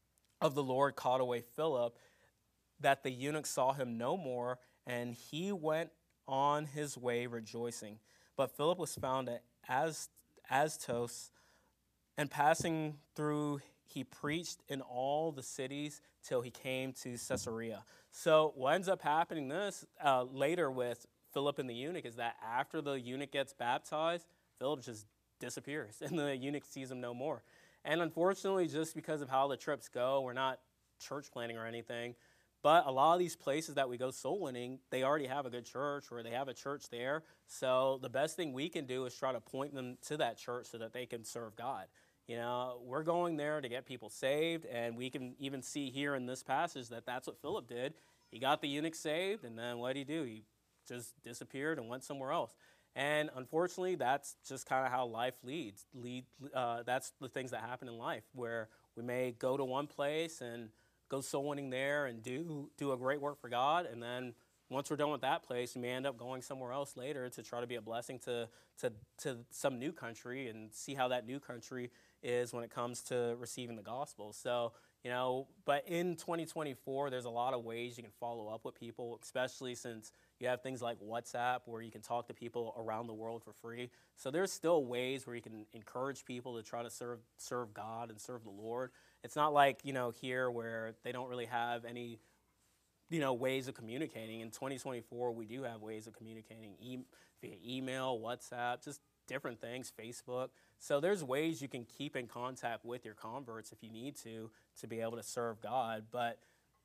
of the Lord caught away Philip, that the eunuch saw him no more, and he went on his way rejoicing. But Philip was found at As, Astos, and passing through, he preached in all the cities till he came to Caesarea." So what ends up happening this uh, later with Philip and the eunuch is that after the eunuch gets baptized, Philip just disappears, and the eunuch sees him no more. And unfortunately, just because of how the trips go, we're not church planning or anything, but a lot of these places that we go soul winning, they already have a good church, or they have a church there. So the best thing we can do is try to point them to that church so that they can serve God. You know, we're going there to get people saved, and we can even see here in this passage that that's what Philip did. He got the eunuch saved, and then what did he do? He just disappeared and went somewhere else. And unfortunately, that's just kind of how life leads. Lead, uh, that's the things that happen in life, where we may go to one place and go soul winning there and do do a great work for God, and then once we're done with that place, we may end up going somewhere else later to try to be a blessing to to to some new country and see how that new country is when it comes to receiving the gospel. So, you know, but in twenty twenty-four, there's a lot of ways you can follow up with people, especially since you have things like WhatsApp where you can talk to people around the world for free. So there's still ways where you can encourage people to try to serve serve God and serve the Lord. It's not like, you know, here where they don't really have any, you know, ways of communicating. In twenty twenty-four, we do have ways of communicating e- via email, WhatsApp, just different things, Facebook. So there's ways you can keep in contact with your converts if you need to, to be able to serve God. But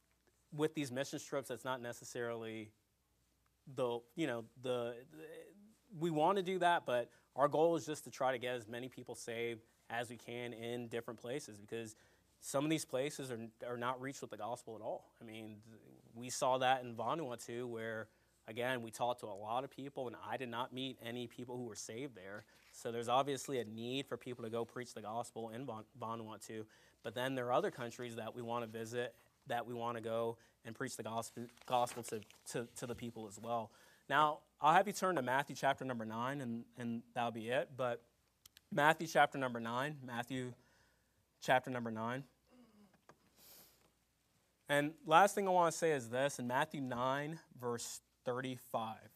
with these mission trips, that's not necessarily the, you know, the, the we want to do that, but our goal is just to try to get as many people saved as we can in different places, because some of these places are are not reached with the gospel at all. I mean, we saw that in Vanuatu, where, again, we talked to a lot of people, and I did not meet any people who were saved there. So there's obviously a need for people to go preach the gospel in Vanuatu. But then there are other countries that we want to visit, that we want to go and preach the gospel, gospel to, to, to the people as well. Now, I'll have you turn to Matthew chapter number nine, and, and that'll be it. But Matthew chapter number nine, Matthew chapter number nine. And last thing I want to say is this, in Matthew nine, verse thirty-five.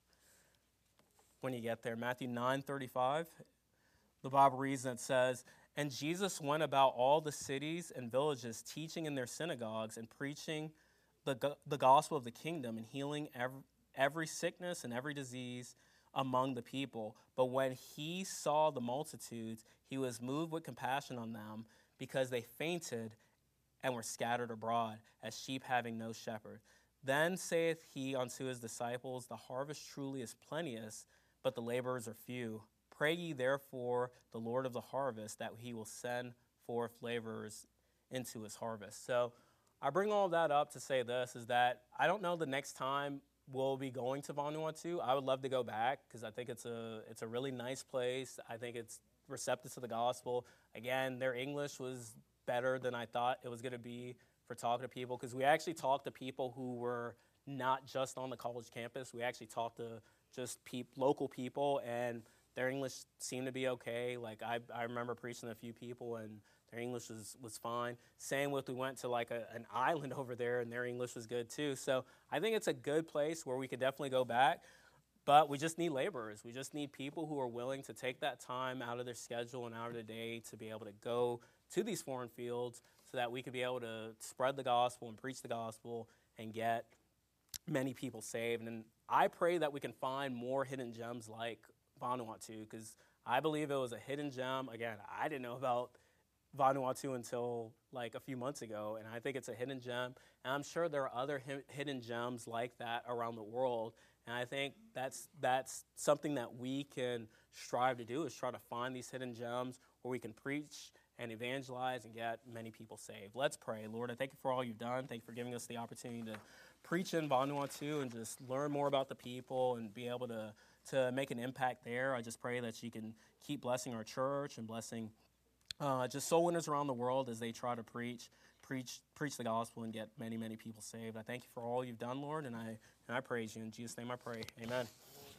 When you get there, Matthew nine thirty-five, the Bible reads and it says, "And Jesus went about all the cities and villages, teaching in their synagogues and preaching the, the gospel of the kingdom and healing every, every sickness and every disease among the people. But when he saw the multitudes, he was moved with compassion on them, because they fainted and were scattered abroad, as sheep having no shepherd. Then saith he unto his disciples, The harvest truly is plenteous, but the laborers are few. Pray ye therefore the Lord of the harvest, that he will send forth laborers into his harvest." So I bring all of that up to say this, is that I don't know the next time we'll be going to Vanuatu. I would love to go back, because I think it's a it's a really nice place. I think it's receptive to the gospel. Again, their English was better than I thought it was going to be for talking to people, because we actually talked to people who were not just on the college campus. We actually talked to just peop, local people, and their English seemed to be okay. Like, I, I remember preaching to a few people, and their English was, was fine. Same with, we went to like a, an island over there, and their English was good too. So I think it's a good place where we could definitely go back. But we just need laborers. We just need people who are willing to take that time out of their schedule and out of their day to be able to go to these foreign fields, so that we could be able to spread the gospel and preach the gospel and get many people saved. And I pray that we can find more hidden gems like Vanuatu, because I believe it was a hidden gem. Again, I didn't know about Vanuatu until like a few months ago, and I think it's a hidden gem. And I'm sure there are other hi- hidden gems like that around the world. And I think that's that's something that we can strive to do, is try to find these hidden gems where we can preach and evangelize and get many people saved. Let's pray. Lord, I thank you for all you've done. Thank you for giving us the opportunity to preach in Vanuatu and just learn more about the people and be able to, to make an impact there. I just pray that she can keep blessing our church and blessing uh, just soul winners around the world as they try to preach, preach, preach the gospel and get many, many people saved. I thank you for all you've done, Lord, and I, and I praise you. In Jesus' name I pray. Amen.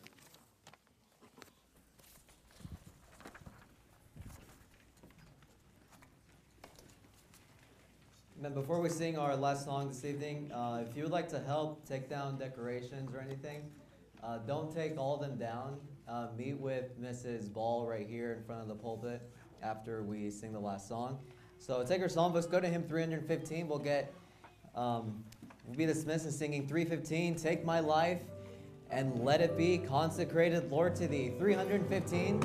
And before we sing our last song this evening, uh, if you would like to help take down decorations or anything, uh, don't take all of them down. Uh, meet with Missus Ball right here in front of the pulpit after we sing the last song. So take our song books, go to hymn three fifteen. We'll get, um, we'll be dismissed in singing three fifteen, Take My Life and Let It Be Consecrated, Lord, to Thee. three fifteen.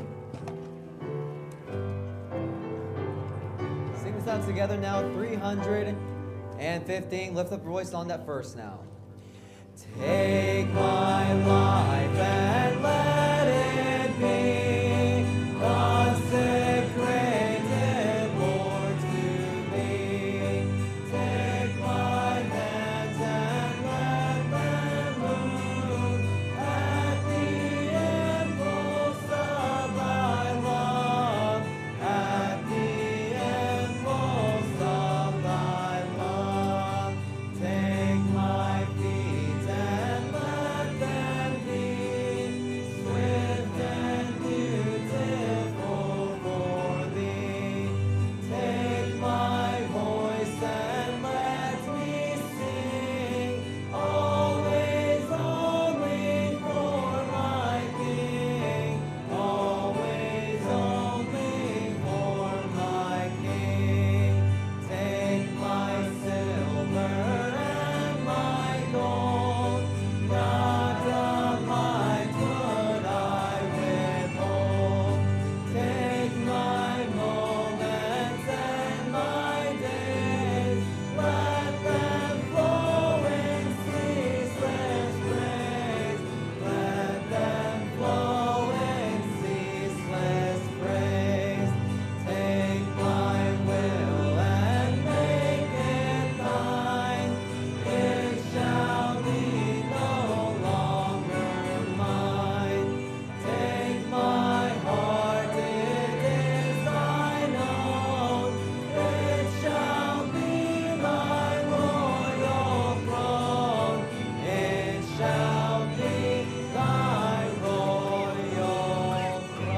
Sing this out together now, three fifteen. Lift up your voice on that first now. Take my life and let it be consecrated, Lord, to Thee. Take my hands and let them move at the impulse of Thy love, at the impulse of Thy love. Take my feet and let them be swift and beautiful for Thee. Take my voice and let me sing, always only for my King, always only for my King. Take my silver and my gold, not of mine could I withhold. Take my moments and my days, let them flow in ceaseless praise, let them flow in ceaseless praise. Take my will and make it Thine, it shall be no longer mine. Take my heart, it is Thine own, it shall be Thy royal throne, it shall be Thy royal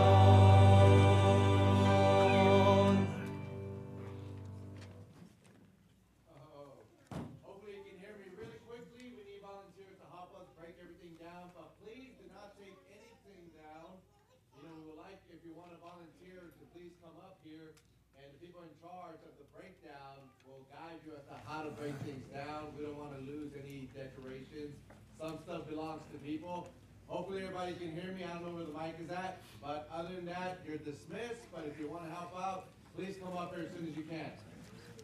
throne. Oh, hopefully you can hear me really quickly. We need volunteers to help us break everything down, but please do not take anything down. You know, we would like, if you want to volunteer, to please come up here, and the people in charge of the breakdown will guide you as to how to break things down. We don't want to lose any decorations. Some stuff belongs to people. Hopefully everybody can hear me. I don't know where the mic is at, but other than that, you're dismissed. But if you want to help out, please come up here as soon as you can.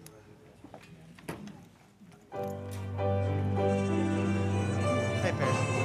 Hey, Paris.